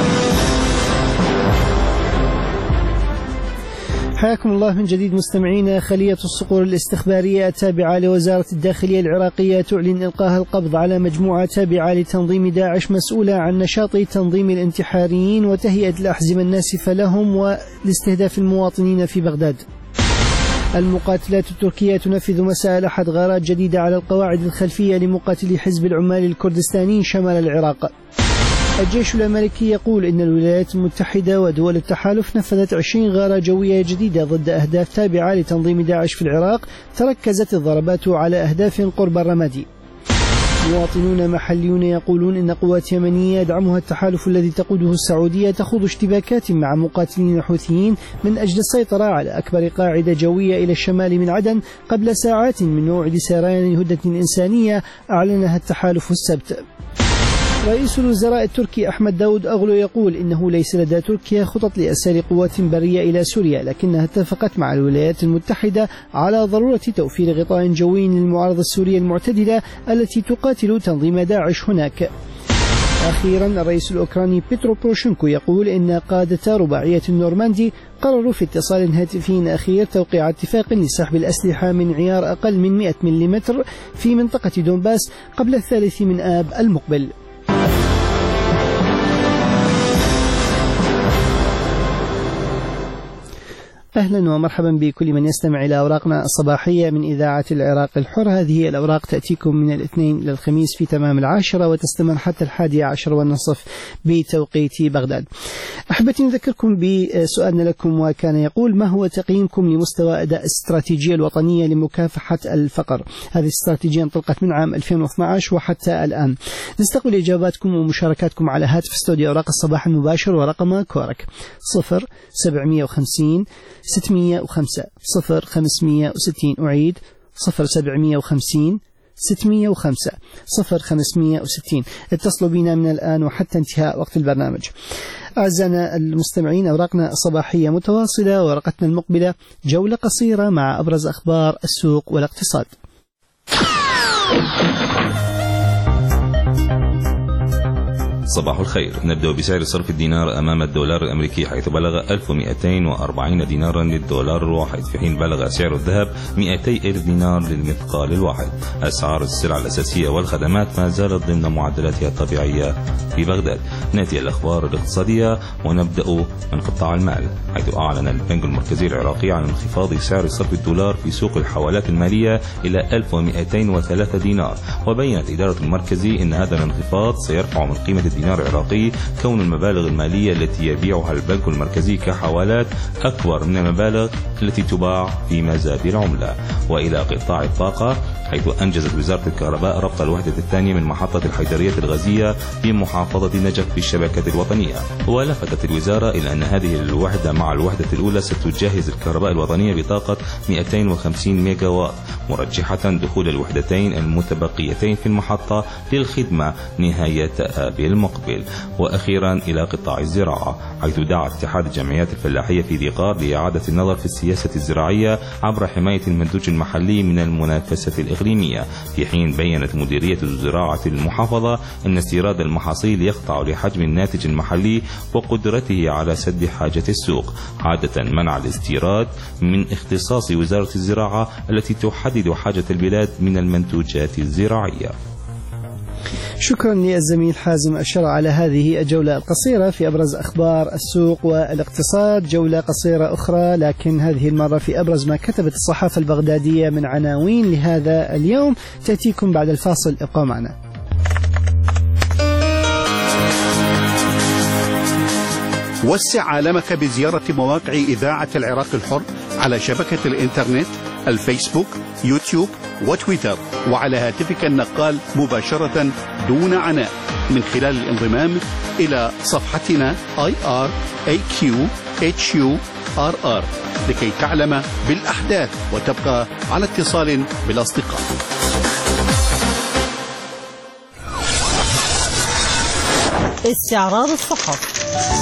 Speaker 3: حياكم الله من جديد مستمعينا. خلية الصقور الاستخبارية التابعة لوزارة الداخلية العراقية تعلن إلقاء القبض على مجموعة تابعة لتنظيم داعش مسؤولة عن نشاط تنظيم الانتحاريين وتهيئة الأحزمة الناسفة لهم والاستهداف المواطنين في بغداد. المقاتلات التركية تنفذ مساء الأحد غارات جديدة على القواعد الخلفية لمقاتلي حزب العمال الكردستانيين شمال العراق. الجيش الأمريكي يقول إن الولايات المتحدة ودول التحالف نفذت عشرين غارة جوية جديدة ضد أهداف تابعة لتنظيم داعش في العراق، تركزت الضربات على أهداف قرب الرمادي. مواطنون محليون يقولون إن قوات يمنية يدعمها التحالف الذي تقوده السعودية تخوض اشتباكات مع مقاتلين حوثيين من أجل السيطرة على أكبر قاعدة جوية إلى الشمال من عدن قبل ساعات من موعد سريان هدنة إنسانية أعلنها التحالف السبت. رئيس الوزراء التركي أحمد داود أغلو يقول إنه ليس لدى تركيا خطط لإرسال قوات برية إلى سوريا، لكنها اتفقت مع الولايات المتحدة على ضرورة توفير غطاء جوي للمعارضة السورية المعتدلة التي تقاتل تنظيم داعش هناك. أخيرا الرئيس الأوكراني بيترو بوروشينكو يقول إن قادة رباعية النورماندي قرروا في اتصال هاتفي أخير توقيع اتفاق لسحب الأسلحة من عيار أقل من مئة ملم في منطقة دونباس قبل الثالث من آب المقبل. أهلا ومرحبا بكل من يستمع إلى أوراقنا الصباحية من إذاعة العراق الحر. هذه الأوراق تأتيكم من الاثنين إلى الخميس في تمام العاشرة وتستمر حتى الحادية عشر والنصف بتوقيت بغداد. أحبتي نذكركم بسؤالنا لكم، وكان يقول: ما هو تقييمكم لمستوى أداء الاستراتيجية الوطنية لمكافحة الفقر؟ هذه الاستراتيجية انطلقت من عام ألفين واثني عشر وحتى الآن. نستقبل إجاباتكم ومشاركاتكم على هاتف استوديو أوراق الصباح المباشر ورقم كورك صفر سبعمئة وخمسين ستمئة وخمسة صفر خمسمئة وستين. أعيد صفر سبعمئة وخمسين ستمئة وخمسة صفر خمسمئة وستين. اتصلوا بنا من الآن وحتى انتهاء وقت البرنامج. أعزائنا المستمعين، أوراقنا الصباحية متواصلة، ورقتنا المقبلة جولة قصيرة مع أبرز أخبار السوق والاقتصاد.
Speaker 21: صباح الخير. نبدأ بسعر صرف الدينار أمام الدولار الأمريكي حيث بلغ ألف ومئتين وأربعين دينارا للدولار الواحد، في حين بلغ سعر الذهب مئتي ألف دينار للمثقال الواحد. أسعار السلع الأساسية والخدمات ما زالت ضمن معدلاتها الطبيعية في بغداد. نأتي الأخبار الاقتصادية ونبدأ من قطاع المال، حيث أعلن البنك المركزي العراقي عن انخفاض سعر صرف الدولار في سوق الحوالات المالية إلى ألف ومئتين وثلاثة دينار. وبينت إدارة المركزي أن هذا الانخفاض سيرفع من قيمة الدينار العراقي، كون المبالغ المالية التي يبيعها البنك المركزي كحوالات أكبر من المبالغ التي تباع في مزاد العملة. وإلى قطاع الطاقة، حيث أنجزت وزارة الكهرباء ربط الوحدة الثانية من محطة الحيدرية الغازية في محافظة نجف في الشبكة الوطنية. ولفتت الوزارة إلى أن هذه الوحدة مع الوحدة الأولى ستجهز الكهرباء الوطنية بطاقة مئتين وخمسين ميجا واط، مرجحة دخول الوحدتين المتبقيتين في المحطة للخدمة نهاية آب المقبل. وأخيرا إلى قطاع الزراعة، حيث دعا اتحاد الجمعيات الفلاحية في ذقار لإعادة النظر في السياسة الزراعية عبر حماية المنتوج المحلي من المنافسة الإقليمية، في حين بيّنت مديرية الزراعة المحافظة أن استيراد المحاصيل يخضع لحجم الناتج المحلي وقدرته على سد حاجة السوق، عادة منع الاستيراد من اختصاص وزارة الزراعة التي تحدد حاجة البلاد من المنتوجات الزراعية.
Speaker 3: شكرا للزميل حازم أشرع على هذه الجولة القصيرة في أبرز أخبار السوق والاقتصاد. جولة قصيرة أخرى لكن هذه المرة في أبرز ما كتبت الصحافة البغدادية من عناوين لهذا اليوم، تأتيكم بعد الفاصل. ابقوا معنا.
Speaker 1: وسع عالمك بزيارة مواقع إذاعة العراق الحر على شبكة الإنترنت، الفيسبوك، يوتيوب وتويتر، وعلى هاتفك النقال مباشرة دون عناء من خلال الانضمام إلى صفحتنا آي آر إيه كيو إتش يو آر آر لكي تعلم بالأحداث وتبقى على اتصال بالأصدقاء.
Speaker 2: استعراض الصحف.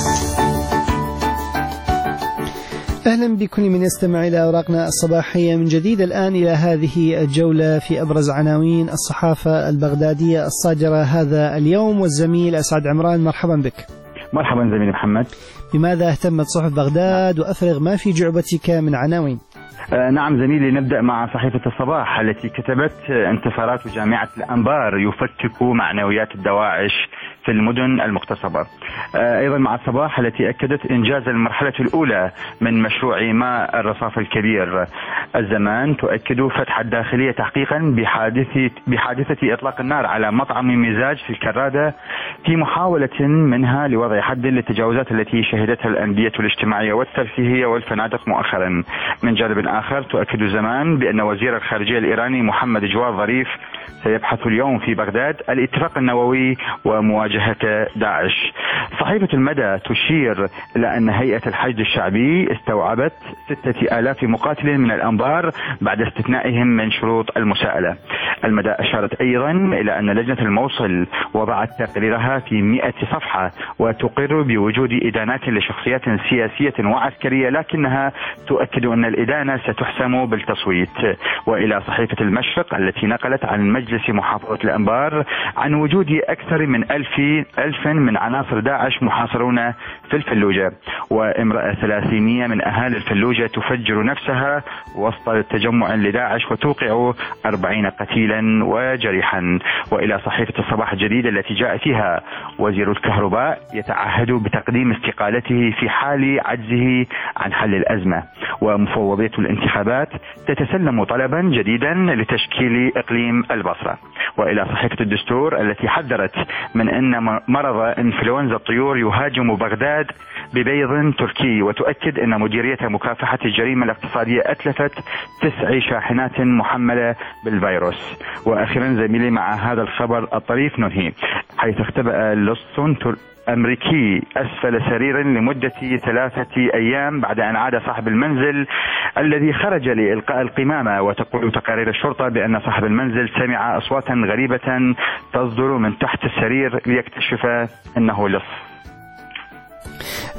Speaker 3: أهلا بكل من يستمع إلى أوراقنا الصباحية من جديد. الآن إلى هذه الجولة في أبرز عناوين الصحافة البغدادية الصادرة هذا اليوم، والزميل أسعد عمران. مرحبا بك.
Speaker 22: مرحبا زميلي محمد.
Speaker 3: بماذا اهتمت صحف بغداد وأفرغ ما في جعبتك من عناوين؟
Speaker 22: آه نعم زميلي، نبدأ مع صحيفة الصباح التي كتبت انتصارات جامعة الأنبار يفتك معنويات الدواعش في المدن المغتصبة. آه أيضا مع الصباح التي أكدت إنجاز المرحلة الأولى من مشروع ماء الرصاف الكبير. الزمان تؤكد فتح الداخلية تحقيقا بحادثة, بحادثة إطلاق النار على مطعم مزاج في الكرادة في محاولة منها لوضع حد للتجاوزات التي شهدتها الأندية الاجتماعية والترفيهية والفنادق مؤخرا. من جانب آخر تؤكد زمان بأن وزير الخارجية الإيراني محمد جواد ظريف سيبحث اليوم في بغداد الاتفاق النووي ومواجهة داعش. صحيفة المدى تشير إلى أن هيئة الحشد الشعبي استوعبت ستة آلاف مقاتل من الأنبار بعد استثنائهم من شروط المساءلة. المدى أشارت أيضا إلى أن لجنة الموصل وضعت تقريرها في مئة صفحة وتقر بوجود إدانات لشخصيات سياسية وعسكرية، لكنها تؤكد أن الإدانة ستحسم بالتصويت. وإلى صحيفة المشرق التي نقلت عن مجلس محافظة الأنبار عن وجود أكثر من ألف ألف من عناصر داعش محاصرون في الفلوجة، وامرأة ثلاثينية من أهالي الفلوجة تفجر نفسها وسط تجمع لداعش وتوقع أربعين قتيلا وجريحا. وإلى صحيفة الصباح الجديد التي جاء فيها وزير الكهرباء يتعهد بتقديم استقالته في حال عجزه عن حل الأزمة، ومفوضية الانتخابات تتسلم طلبا جديدا لتشكيل إقليم البصرة. وإلى صحيفة الدستور التي حذرت من أن مرض إنفلونزا الطيور يهاجم بغداد ببيض تركي، وتؤكد أن مديرية مكافحة الجريمة الاقتصادية أتلفت تسع شاحنات محملة بالفيروس. وأخيرا زميلي مع هذا الخبر الطريف ننهي، حيث اختبأ لص أمريكي أسفل سرير لمدة ثلاثة أيام بعد أن عاد صاحب المنزل الذي خرج لإلقاء القمامة. وتقول تقارير الشرطة بأن صاحب المنزل سمع أصواتا غريبة تصدر من تحت السرير ليكتشف أنه لص.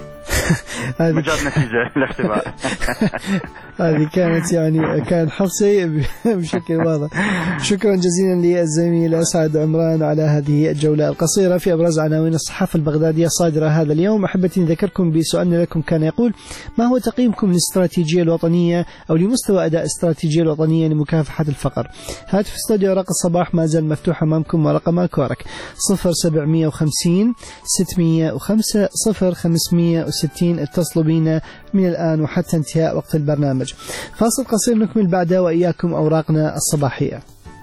Speaker 22: مجال نتيجة الاختبار.
Speaker 3: هذه كانت يعني كان حفصي بشكل واضح. شكرا جزيلا للزميل أسعد عمران على هذه الجولة القصيرة في أبرز عناوين الصحافة البغدادية صادرة هذا اليوم. أحبتي نذكركم بسؤالنا لكم كان يقول: ما هو تقييمكم للاستراتيجية الوطنية أو لمستوى أداء الاستراتيجية الوطنية لمكافحة الفقر؟ هاتف استوديو رقم الصباح ما زال مفتوح أمامكم ورقم الكورك صفر سبعمية وخمسين ستمية وخمسة صفر خمسمية وستين. اتصلوا بنا من الآن وحتى انتهاء وقت البرنامج. فاصل قصير نكمل بعده وإياكم أوراقنا الصباحية.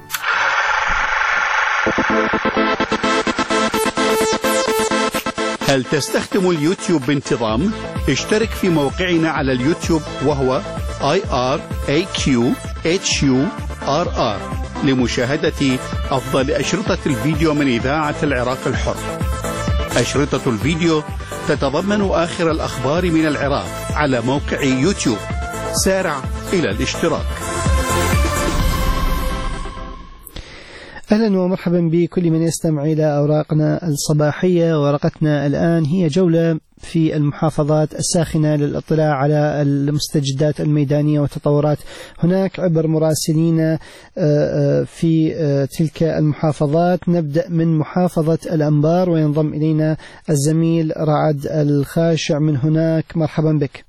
Speaker 1: هل تستخدم اليوتيوب بانتظام؟ اشترك في موقعنا على اليوتيوب وهو آي آر إيه كيو إتش يو آر آر لمشاهدة أفضل أشرطة الفيديو من إذاعة العراق الحر. أشرطة الفيديو تتضمن آخر الأخبار من العراق على موقع يوتيوب. سارع إلى الاشتراك.
Speaker 3: أهلا ومرحبا بكل من يستمع إلى أوراقنا الصباحية. ورقتنا الآن هي جولة في المحافظات الساخنة للاطلاع على المستجدات الميدانية والتطورات هناك عبر مراسلين في تلك المحافظات. نبدأ من محافظة الأنبار وينضم إلينا الزميل رعد الخاشع من هناك. مرحبا بك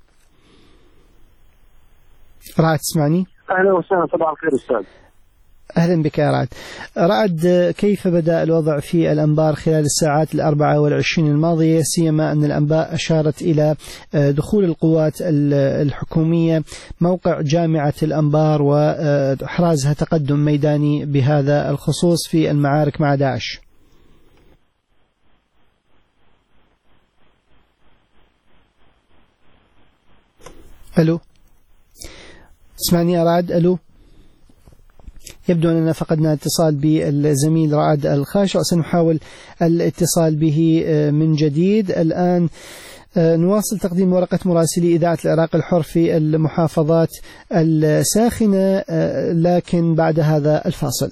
Speaker 3: رعد، تسمعني؟
Speaker 4: أهلا وسهلا، صباح الخير أستاذ.
Speaker 3: أهلا بك يا رعد. رعد، كيف بدأ الوضع في الأنبار خلال الساعات الأربعة والعشرين الماضية، سيما أن الأنباء أشارت إلى دخول القوات الحكومية موقع جامعة الأنبار وإحرازها تقدم ميداني بهذا الخصوص في المعارك مع داعش؟ ألو، تسمعني يا رعد؟ ألو، يبدو أننا فقدنا اتصال بالزميل رعد الخاشع، سنحاول الاتصال به من جديد. الآن نواصل تقديم ورقة مراسلي إذاعة العراق الحر في المحافظات الساخنة، لكن بعد هذا الفاصل.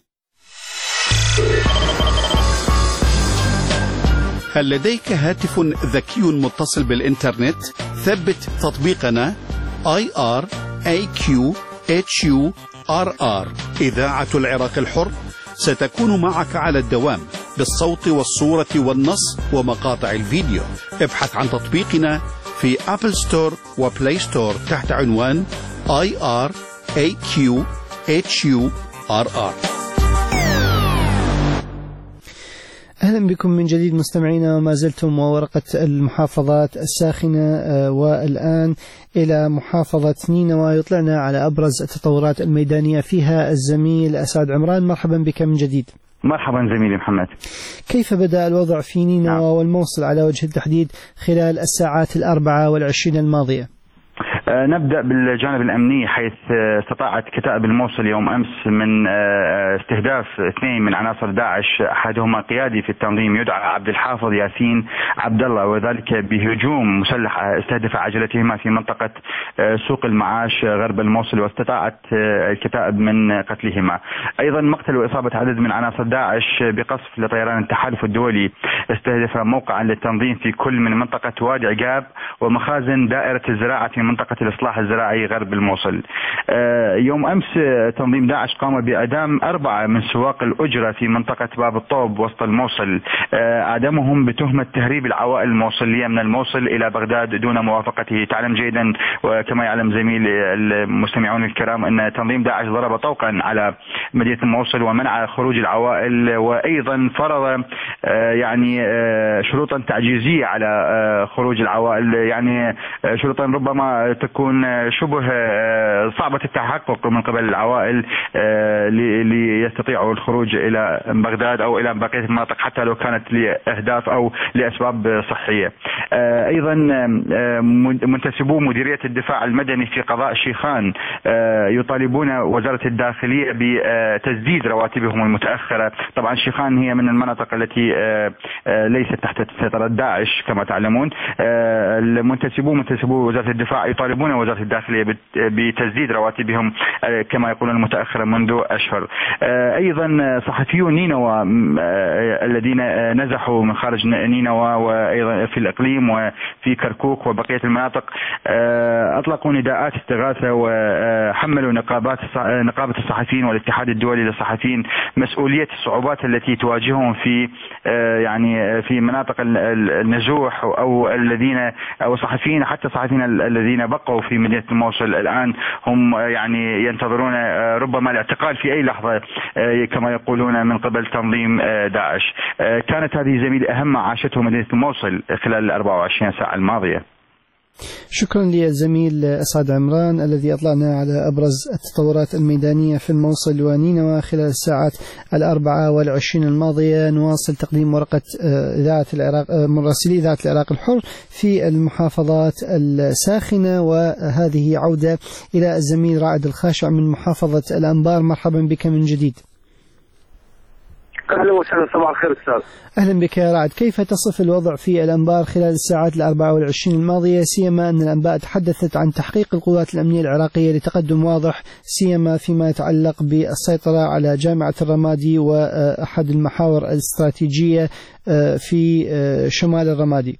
Speaker 1: هل لديك هاتف ذكي متصل بالإنترنت؟ ثبت تطبيقنا آي آر إيه كيو إتش يو آر آر إذاعة العراق الحر، ستكون معك على الدوام بالصوت والصورة والنص ومقاطع الفيديو. ابحث عن تطبيقنا في أبل ستور وبلاي ستور تحت عنوان آي آر إيه كيو إتش يو آر آر.
Speaker 3: أهلا بكم من جديد مستمعينا، وما زلتم وورقة المحافظات الساخنة، والآن إلى محافظة نينوى يطلعنا على أبرز التطورات الميدانية فيها الزميل أسعد عمران. مرحبا بك من جديد.
Speaker 22: مرحبا زميلي محمد.
Speaker 3: كيف بدأ الوضع في نينوى نعم. والموصل على وجه التحديد خلال الساعات الأربعة والعشرين الماضية؟
Speaker 22: نبدأ بالجانب الأمني، حيث استطاعت كتائب الموصل يوم أمس من استهداف اثنين من عناصر داعش، أحدهما قيادي في التنظيم يدعى عبد الحافظ ياسين عبد الله، وذلك بهجوم مسلح استهدف عجلتهما في منطقة سوق المعاش غرب الموصل، واستطاعت الكتائب من قتلهما. أيضا مقتل وإصابة عدد من عناصر داعش بقصف لطيران التحالف الدولي استهدف موقعا للتنظيم في كل من منطقة وادي عقاب ومخازن دائرة الزراعة في منطقة الإصلاح الزراعي غرب الموصل. يوم أمس تنظيم داعش قام بإعدام أربعة من سواق الأجرة في منطقة باب الطوب وسط الموصل، أعدمهم بتهمة تهريب العوائل الموصلية من الموصل إلى بغداد دون موافقته. تعلم جيدا وكما يعلم زميل المستمعون الكرام أن تنظيم داعش ضرب طوقا على مدينة الموصل ومنع خروج العوائل، وأيضا فرض يعني شروطا تعجيزية على خروج العوائل، يعني شروطا ربما تكون شبه صعبة التحقق من قبل العوائل ليستطيعوا الخروج إلى بغداد أو إلى بقية المناطق حتى لو كانت لأهداف أو لأسباب صحية. أيضا منتسبو مديرية الدفاع المدني في قضاء شيخان يطالبون وزارة الداخلية بتسديد رواتبهم المتأخرة. طبعا شيخان هي من المناطق التي ليست تحت سيطرة داعش كما تعلمون. المنتسبو منتسبو وزارة الدفاع يطالبون يطالبون وزارة الداخلية بتسديد رواتبهم كما يقولون متأخرا منذ أشهر. أيضا صحفيو نينوى الذين نزحوا من خارج نينوى وأيضا في الإقليم وفي كركوك وبقية المناطق أطلقوا نداءات استغاثة وحملوا نقابات نقابة الصحفيين والاتحاد الدولي للصحفيين مسؤولية الصعوبات التي تواجههم في يعني في مناطق النزوح أو الذين أو صحفيين حتى صحفيين الذين بقوا في مدينة الموصل الآن هم يعني ينتظرون ربما الاعتقال في أي لحظة كما يقولون من قبل تنظيم داعش. كانت هذه زميل أهم ما عاشته مدينة الموصل خلال الأربع وعشرين ساعة الماضية.
Speaker 3: شكرا للزميل أسعد عمران الذي أطلعنا على أبرز التطورات الميدانية في الموصل ونينوى خلال الساعات الأربعة والعشرين الماضية. نواصل تقديم ورقة إذاعة العراق مراسلي إذاعة العراق الحر في المحافظات الساخنة، وهذه عودة إلى الزميل رائد الخاشع من محافظة الأنبار. مرحبا بك من جديد.
Speaker 4: أهلا وسهلا، صباح الخير أستاذ.
Speaker 3: أهلا بك يا رعد. كيف تصف الوضع في الأنبار خلال الساعات الأربعة والعشرين الماضية، سيما أن الأنباء تحدثت عن تحقيق القوات الأمنية العراقية لتقدم واضح سيما فيما يتعلق بالسيطرة على جامعة الرمادي وأحد المحاور الاستراتيجية في شمال الرمادي؟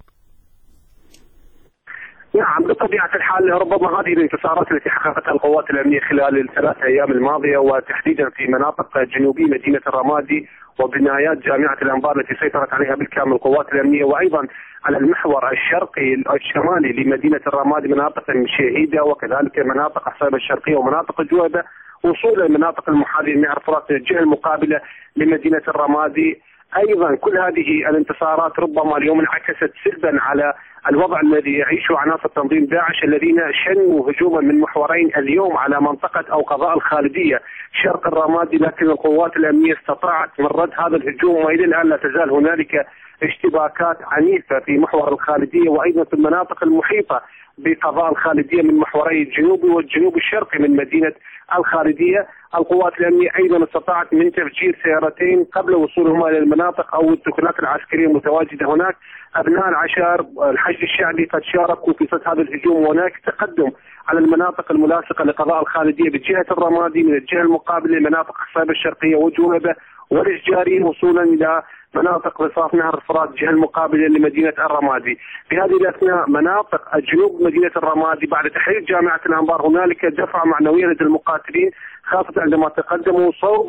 Speaker 4: نعم، بطبيعة الحال ربما هذه الانتصارات التي حققتها القوات الأمنية خلال الثلاث أيام الماضية وتحديدا في مناطق جنوبي مدينة الرمادي وبنايات جامعة الأنبار التي سيطرت عليها بالكامل القوات الأمنية، وأيضا على المحور الشرقي الشمالي لمدينة الرمادي مناطق شهيدة وكذلك مناطق عصيبة الشرقية ومناطق جويبة، وصولا للمناطق المحاذية لنهر الفرات الجهة المقابلة لمدينة الرمادي. أيضا كل هذه الانتصارات ربما اليوم انعكست سلبا على الوضع الذي يعيشه عناصر تنظيم داعش الذين شنوا هجوما من محورين اليوم على منطقة أو قضاء الخالدية شرق الرمادي، لكن القوات الأمنية استطاعت من رد هذا الهجوم، وإلى الآن لا تزال هنالك اشتباكات عنيفة في محور الخالدية وأيضا في المناطق المحيطة بقضاء الخالدية من محوري الجنوبي والجنوب الشرقي من مدينة الخالدية. القوات الأمنية أيضا استطاعت من تفجير سيارتين قبل وصولهما إلى المناطق أو التكنات العسكرية المتواجدة هناك. أبناء العشائر الحشد الشعبي قد شاركوا في صد هذا الهجوم، وهناك تقدم على المناطق الملاصقة لقضاء الخالدية بجهة الرمادي من الجهة المقابلة لمناطق عصيبة الشرقية وجويبة والإشجاري وصولا إلى مناطق رصاف نهر الفرات الجهة المقابلة لمدينة الرمادي. في هذه الأثناء مناطق الجنوب مدينة الرمادي بعد تحرير جامعة الأنبار هنالك دفعة معنوية لدى المقاتلين، خاصة عندما تقدموا صوب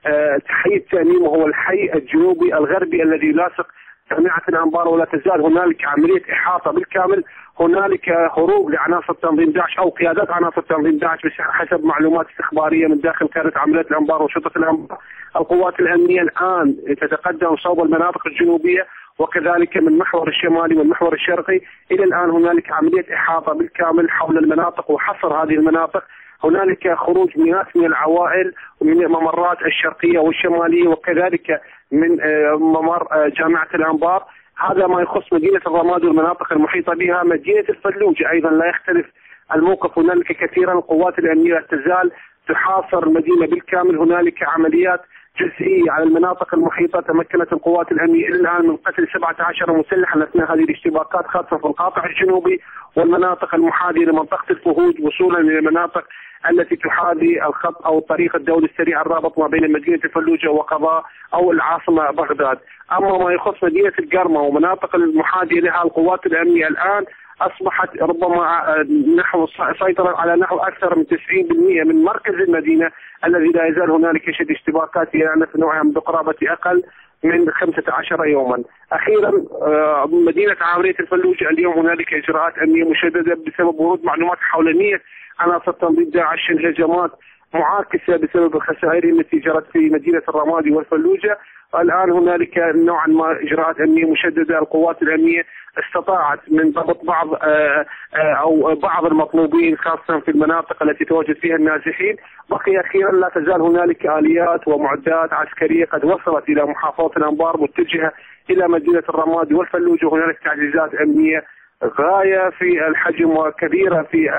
Speaker 4: تحيي التأميم وهو الحي الجنوبي الغربي الذي يلاصق جامعة الأنبار، ولا تزال هنالك عملية إحاطة بالكامل. هنالك هروب لعناصر تنظيم داعش أو قيادات عناصر تنظيم داعش حسب معلومات استخبارية من داخل كانت عمليات الأنبار وشرطة الأنبار. القوات الأمنية الآن تتقدم صوب المناطق الجنوبية وكذلك من المحور الشمالي والمحور الشرقي. إلى الآن هنالك عملية إحاطة بالكامل حول المناطق وحصر هذه المناطق. هنالك خروج مئات من العوائل من الممرات الشرقية والشمالية وكذلك من ممر جامعة الأنبار. هذا ما يخص مدينة الرمادي والمناطق المحيطة بها. مدينة الفلوجة أيضا لا يختلف الموقف هنالك كثيرا. القوات الأمنية لا تزال تحاصر المدينة بالكامل. هنالك عمليات جزئية على المناطق المحيطة. تمكنت القوات الأمنية الآن من قتل سبعة عشر مسلحا أثناء هذه الاشتباكات خاصة في القاطع الجنوبي والمناطق المحاذية لمنطقة الفهود وصولا إلى المناطق التي تحاذي الخط أو الطريق الدولي السريع الرابط ما بين مدينة الفلوجة وقضاء أو العاصمة بغداد. أما ما يخص مدينة القرمة ومناطق المحاذية لها القوات الأمنية الآن أصبحت ربما نحو سيطرة على نحو أكثر من تسعين بالمئة من مركز المدينة الذي لا يزال هنالك يشهد اشتباكات يعني في نوعها بقرابة أقل من خمسة عشر يوما. أخيرا مدينة عامرية الفلوجة اليوم هنالك إجراءات أمنية مشددة بسبب ورود معلومات حول نية عناصر تنظيم داعش الهجمات معاكسة بسبب الخسائر التي جرت في مدينة الرمادي والفلوجة. الآن هنالك نوعا ما إجراءات أمنية مشددة. القوات الأمنية استطاعت من ضبط بعض أو بعض المطلوبين خاصة في المناطق التي تواجد فيها النازحين. بقي أخيرا لا تزال هنالك آليات ومعدات عسكرية قد وصلت إلى محافظة الأنبار متجهة إلى مدينة الرمادي والفلوجة. هنالك تعزيزات أمنية غاية في الحجم وكبيرة في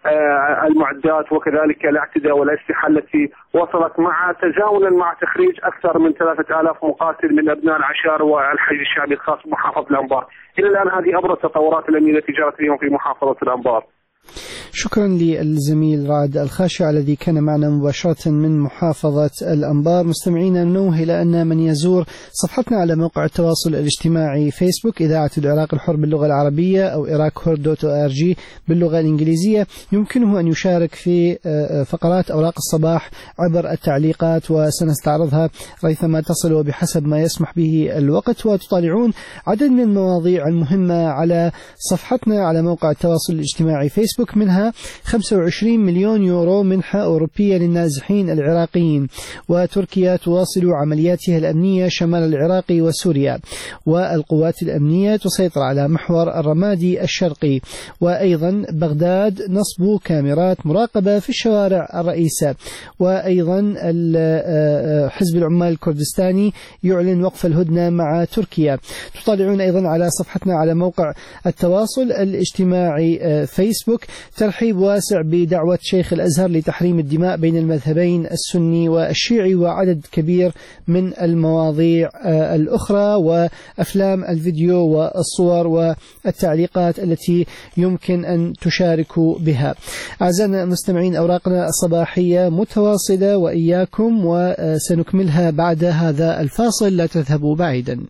Speaker 4: المعدات وكذلك الاعتداء والأسلحة التي وصلت مع تزامنا مع تخريج أكثر من ثلاثة آلاف مقاتل من أبناء العشائر والحشد الشعبي الخاص بمحافظة الأنبار. إلى الآن هذه أبرز التطورات الأمنية التي جرت اليوم في محافظة الأنبار.
Speaker 3: شكرا للزميل رعد الخاشع الذي كان معنا مباشرة من محافظة الأنبار. مستمعينا ننوه إلى أن من يزور صفحتنا على موقع التواصل الاجتماعي فيسبوك إذاعة العراق الحر باللغة العربية أو إراك حر دوت أو آر جي باللغة الإنجليزية يمكنه أن يشارك في فقرات أوراق الصباح عبر التعليقات، وسنستعرضها ريثما تصل وبحسب ما يسمح به الوقت. وتطالعون عدد من المواضيع المهمة على صفحتنا على موقع التواصل الاجتماعي فيسبوك، منها خمسة وعشرين مليون يورو منحة أوروبية للنازحين العراقيين، وتركيا تواصل عملياتها الأمنية شمال العراق وسوريا، والقوات الأمنية تسيطر على محور الرمادي الشرقي، وأيضا بغداد نصب كاميرات مراقبة في الشوارع الرئيسة، وأيضا حزب العمال الكردستاني يعلن وقف الهدنة مع تركيا. تطالعون أيضا على صفحتنا على موقع التواصل الاجتماعي فيسبوك ترحيب واسع بدعوة شيخ الأزهر لتحريم الدماء بين المذهبين السني والشيعي، وعدد كبير من المواضيع الأخرى وأفلام الفيديو والصور والتعليقات التي يمكن أن تشاركوا بها. أعزائنا المستمعين، أوراقنا الصباحية متواصلة وإياكم، وسنكملها بعد هذا الفاصل، لا تذهبوا بعيدا.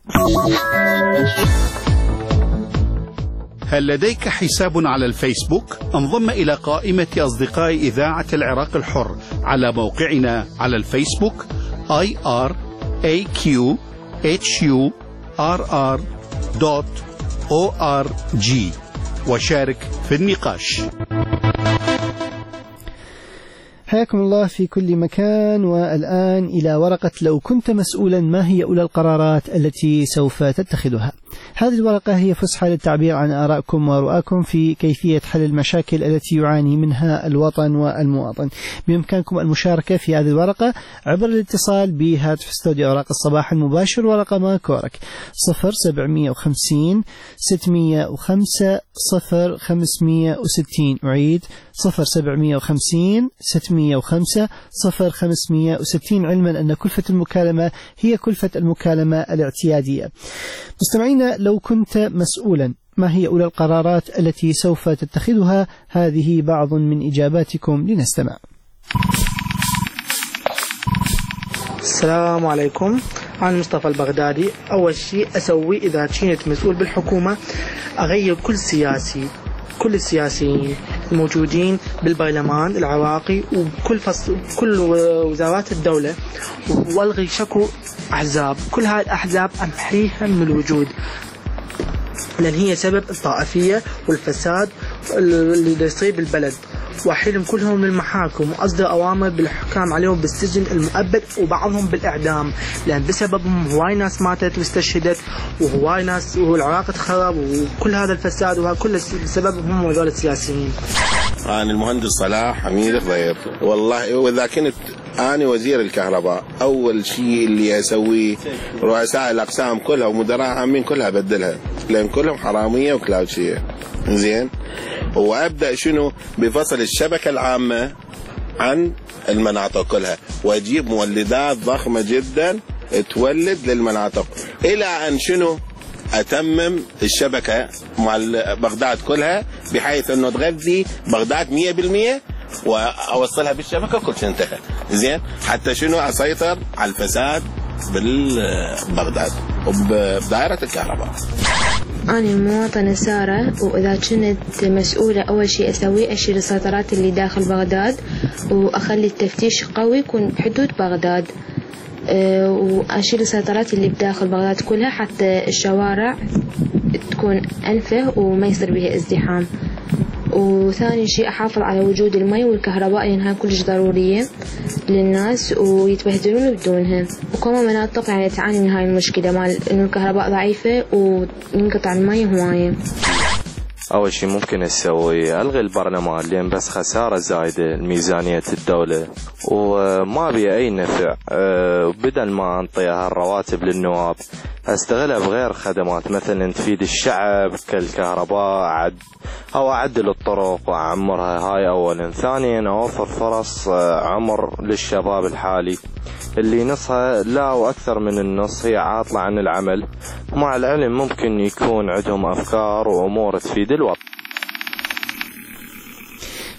Speaker 1: هل لديك حساب على الفيسبوك؟ انضم إلى قائمة أصدقاء إذاعة العراق الحر على موقعنا على الفيسبوك آي آر إيه كيو إتش يو آر آر دوت أو آر جي وشارك في النقاش.
Speaker 3: حياكم الله في كل مكان. والآن إلى ورقة لو كنت مسؤولا ما هي أولى القرارات التي سوف تتخذها؟ هذه الورقة هي فسحة للتعبير عن آرائكم ورؤاكم في كيفية حل المشاكل التي يعاني منها الوطن والمواطن. بإمكانكم المشاركة في هذه الورقة عبر الاتصال بهاتف استوديو أوراق الصباح المباشر ورقم كورك صفر سبعمية وخمسين ستمية وخمسة صفر خمسمية وستين. أعيد صفر سبعمية وخمسين ستمية وخمسة صفر خمسمية وستين، علما أن كلفة المكالمة هي كلفة المكالمة الاعتيادية. مستمعينا، لو كنت مسؤولا ما هي أولى القرارات التي سوف تتخذها؟ هذه بعض من إجاباتكم، لنستمع.
Speaker 5: السلام عليكم، أنا مصطفى البغدادي. أول شيء أسوي إذا كنت مسؤول بالحكومة أغير كل سياسي كل السياسيين الموجودين بالبرلمان العراقي وكل فص... كل وزارات الدولة، والغي شكو أحزاب. كل هاي الأحزاب أمحيها من الوجود، لأن هي سبب الطائفية والفساد اللي يصير بالبلد، وأحيلهم كلهم من المحاكم وأصدر أوامر بالحكام عليهم بالسجن المؤبد وبعضهم بالإعدام، لأن بسببهم هواي ناس ماتت واستشهدت، وهواي ناس والعراق تخرب، وكل هذا الفساد وكل بسببهم هم وذول السياسيين.
Speaker 7: أنا المهندس صلاح حميد الضيب. والله وإذا كنت أنا وزير الكهرباء أول شيء اللي أسويه رؤساء الأقسام كلها ومدراء عامين كلها بدلها، لأن كلهم حرامية وكلاوشية. زين، وأبدأ شنو بفصل الشبكة العامة عن المناطق كلها، وأجيب مولدات ضخمة جدا تولد للمناطق، إلى أن شنو أتمم الشبكة مع بغداد كلها، بحيث أنه تغذي بغداد مية بالمية وأوصلها بالشبكة كل شيء انتهى. زين، حتى شنو أسيطر على الفساد بالبغداد وبدائرة الكهرباء.
Speaker 23: أنا مواطنة سارة، وإذا كنت مسؤولة أول شيء أسويه أشيل السيطرات اللي داخل بغداد، وأخلي التفتيش قوي يكون بحدود بغداد، أه وأشيل السيطرات اللي بداخل بغداد كلها حتى الشوارع تكون أنفه وما يصير بها ازدحام. وثاني شيء أحافظ على وجود المي والكهرباء، لأنها كلش ضرورية للناس ويتبهدلون بدونها. وكمان مناطق يعني تعاني من هاي المشكلة مال إنه الكهرباء ضعيفة وينقطع المي هواية.
Speaker 24: أول شيء ممكن أسوي ألغي البرلمان، لأن بس خسارة زايدة لميزانية الدولة وما بي أي نفع. بدل ما أنطيها الرواتب للنواب أستغلها بغير خدمات مثلا تفيد الشعب كالكهرباء عد أو أعدل الطرق وأعمرها. هاي أولا. ثانيا أوفر فرص عمر للشباب الحالي اللي نصها لا وأكثر من النص هي عاطلة عن العمل، ومع العلم ممكن يكون عندهم أفكار وأمور تفيد الوطن.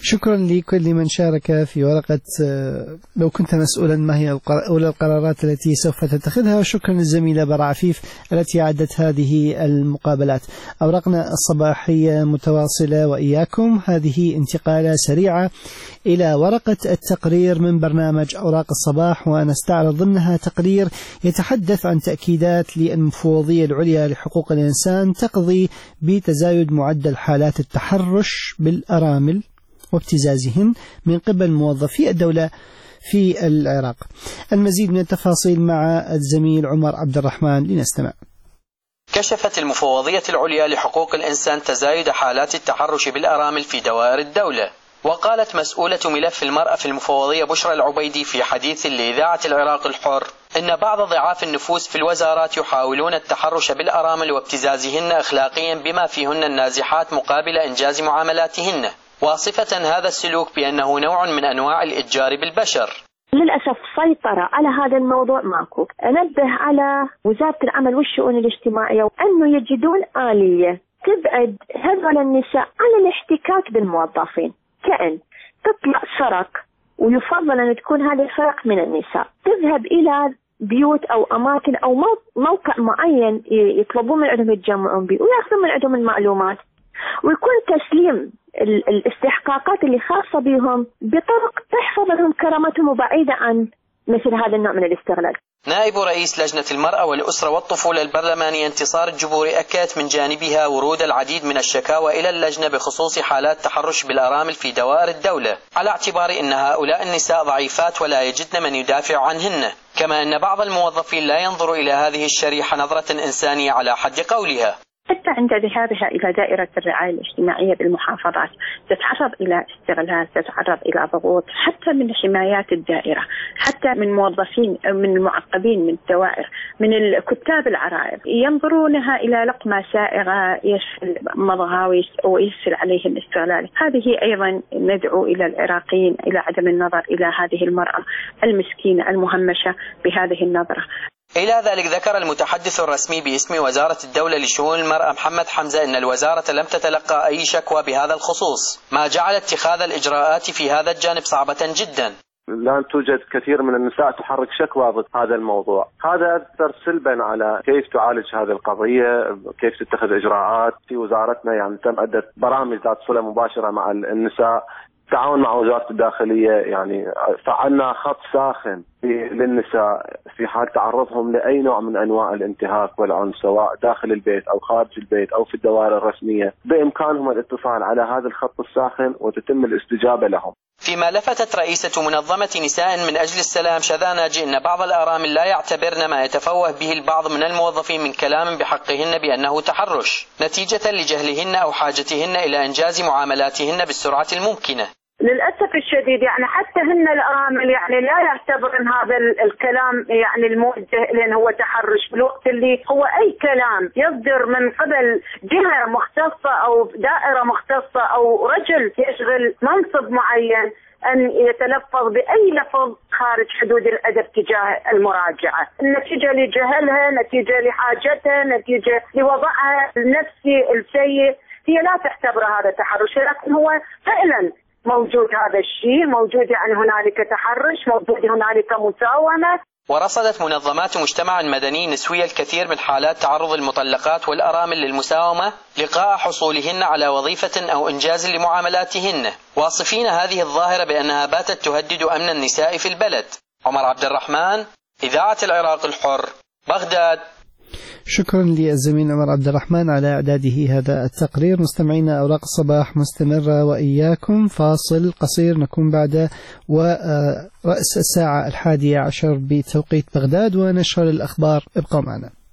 Speaker 3: شكرا لكل من شارك في ورقة لو كنت مسؤولا ما هي أولى القرارات التي سوف تتخذها، وشكرا للزميلة براء عفيف التي أعدت هذه المقابلات. أوراقنا الصباحية متواصلة وإياكم، هذه انتقالة سريعة إلى ورقة التقرير من برنامج أوراق الصباح، ونستعرض ضمنها تقرير يتحدث عن تأكيدات للمفوضية العليا لحقوق الإنسان تقضي بتزايد معدل حالات التحرش بالأرامل وابتزازهن من قبل موظفي الدولة في العراق. المزيد من التفاصيل مع الزميل عمر عبد الرحمن، لنستمع.
Speaker 6: كشفت المفوضية العليا لحقوق الإنسان تزايد حالات التحرش بالأرامل في دوائر الدولة. وقالت مسؤولة ملف المرأة في المفوضية بشرى العبيدي في حديث لإذاعة العراق الحر إن بعض ضعاف النفوس في الوزارات يحاولون التحرش بالأرامل وابتزازهن أخلاقيا بما فيهن النازحات مقابل إنجاز معاملاتهن، واصفة هذا السلوك بأنه نوع من أنواع الإتجار بالبشر.
Speaker 8: للأسف سيطرة على هذا الموضوع ماكو. أنبه على وزارة العمل والشؤون الاجتماعية أنه يجدون آلية تبعد هذول النساء عن الاحتكاك بالموظفين، كأن تطلع فرق، ويفضل أن تكون هذه الفرق من النساء تذهب إلى بيوت أو أماكن أو موقع معين يطلبون من عندهم يتجمعون به ويأخذون من عندهم المعلومات، ويكون تسليم الاستحقاقات اللي خاصة بهم بطرق تحفظ لهم كرامتهم وبعيدة عن مثل هذا النوع من الاستغلال.
Speaker 6: نائب رئيس لجنة المرأة والأسرة والطفولة البرلمانية انتصار الجبوري أكدت من جانبها ورود العديد من الشكاوى إلى اللجنة بخصوص حالات تحرش بالأرامل في دوائر الدولة، على اعتبار أن هؤلاء النساء ضعيفات ولا يجدن من يدافع عنهن، كما أن بعض الموظفين لا ينظر إلى هذه الشريحة نظرة إنسانية على حد قولها.
Speaker 8: حتى عند ذهابها إلى دائرة الرعاية الاجتماعية بالمحافظات تتعرض إلى استغلال، تتعرض إلى ضغوط حتى من حمايات الدائرة، حتى من موظفين من المعقبين من الدوائر، من الكتاب العرائض، ينظرونها إلى لقمة سائغة يسهل مضغها ويسهل عليه الاستغلال. هذه أيضا ندعو إلى العراقيين إلى عدم النظر إلى هذه المرأة المسكينة المهمشة بهذه النظرة.
Speaker 6: إلى ذلك ذكر المتحدث الرسمي باسم وزارة الدولة لشؤون المرأة محمد حمزة أن الوزارة لم تتلقى أي شكوى بهذا الخصوص، ما جعل اتخاذ الإجراءات في هذا الجانب صعبة جدا.
Speaker 9: لا توجد كثير من النساء تحرك شكوى ضد هذا الموضوع، هذا أثر سلبا على كيف تعالج هذه القضية، كيف تتخذ إجراءات. في وزارتنا يعني تم عدة برامج ذات صلة مباشرة مع النساء، تعاون مع وزارة الداخلية، يعني فعلنا خط ساخن للنساء في حال تعرضهم لأي نوع من أنواع الانتهاك والعنف سواء داخل البيت أو خارج البيت أو في الدوائر الرسمية، بإمكانهم الاتصال على هذا الخط الساخن وتتم الاستجابة لهم.
Speaker 6: فيما لفتت رئيسة منظمة نساء من أجل السلام شذا ناجي أن بعض الأرامل لا يعتبرن ما يتفوه به البعض من الموظفين من كلام بحقهن بأنه تحرش، نتيجة لجهلهن أو حاجتهن إلى إنجاز معاملاتهن بالسرعة الممكنة.
Speaker 8: للأسف الشديد يعني حتى هن الأرامل يعني لا يعتبرن هذا الكلام يعني الموجه لأن هو تحرش، بالوقت اللي هو أي كلام يصدر من قبل جهة مختصة أو دائرة مختصة أو رجل يشغل منصب معين أن يتلفظ بأي لفظ خارج حدود الأدب تجاه المراجعة، نتيجة لجهلها، نتيجة لحاجتها، نتيجة لوضعها النفسي السيء، هي لا تعتبر هذا تحرش، لكن هو فعلا موجود هذا الشيء، موجود يعني هنالك تحرش، موجود هنالك مساومة.
Speaker 6: ورصدت منظمات مجتمع مدني نسوية الكثير من حالات تعرض المطلقات والأرامل للمساومة لقاء حصولهن على وظيفة أو إنجاز لمعاملاتهن، واصفين هذه الظاهرة بأنها باتت تهدد أمن النساء في البلد. عمر عبد الرحمن، إذاعة العراق الحر، بغداد.
Speaker 3: شكرا للزميل عمر عبد الرحمن على إعداده هذا التقرير. مستمعينا، أوراق الصباح مستمرة وإياكم، فاصل قصير نكون بعد ورأس الساعة الحادية عشر بتوقيت بغداد ونشر الأخبار. ابقوا معنا.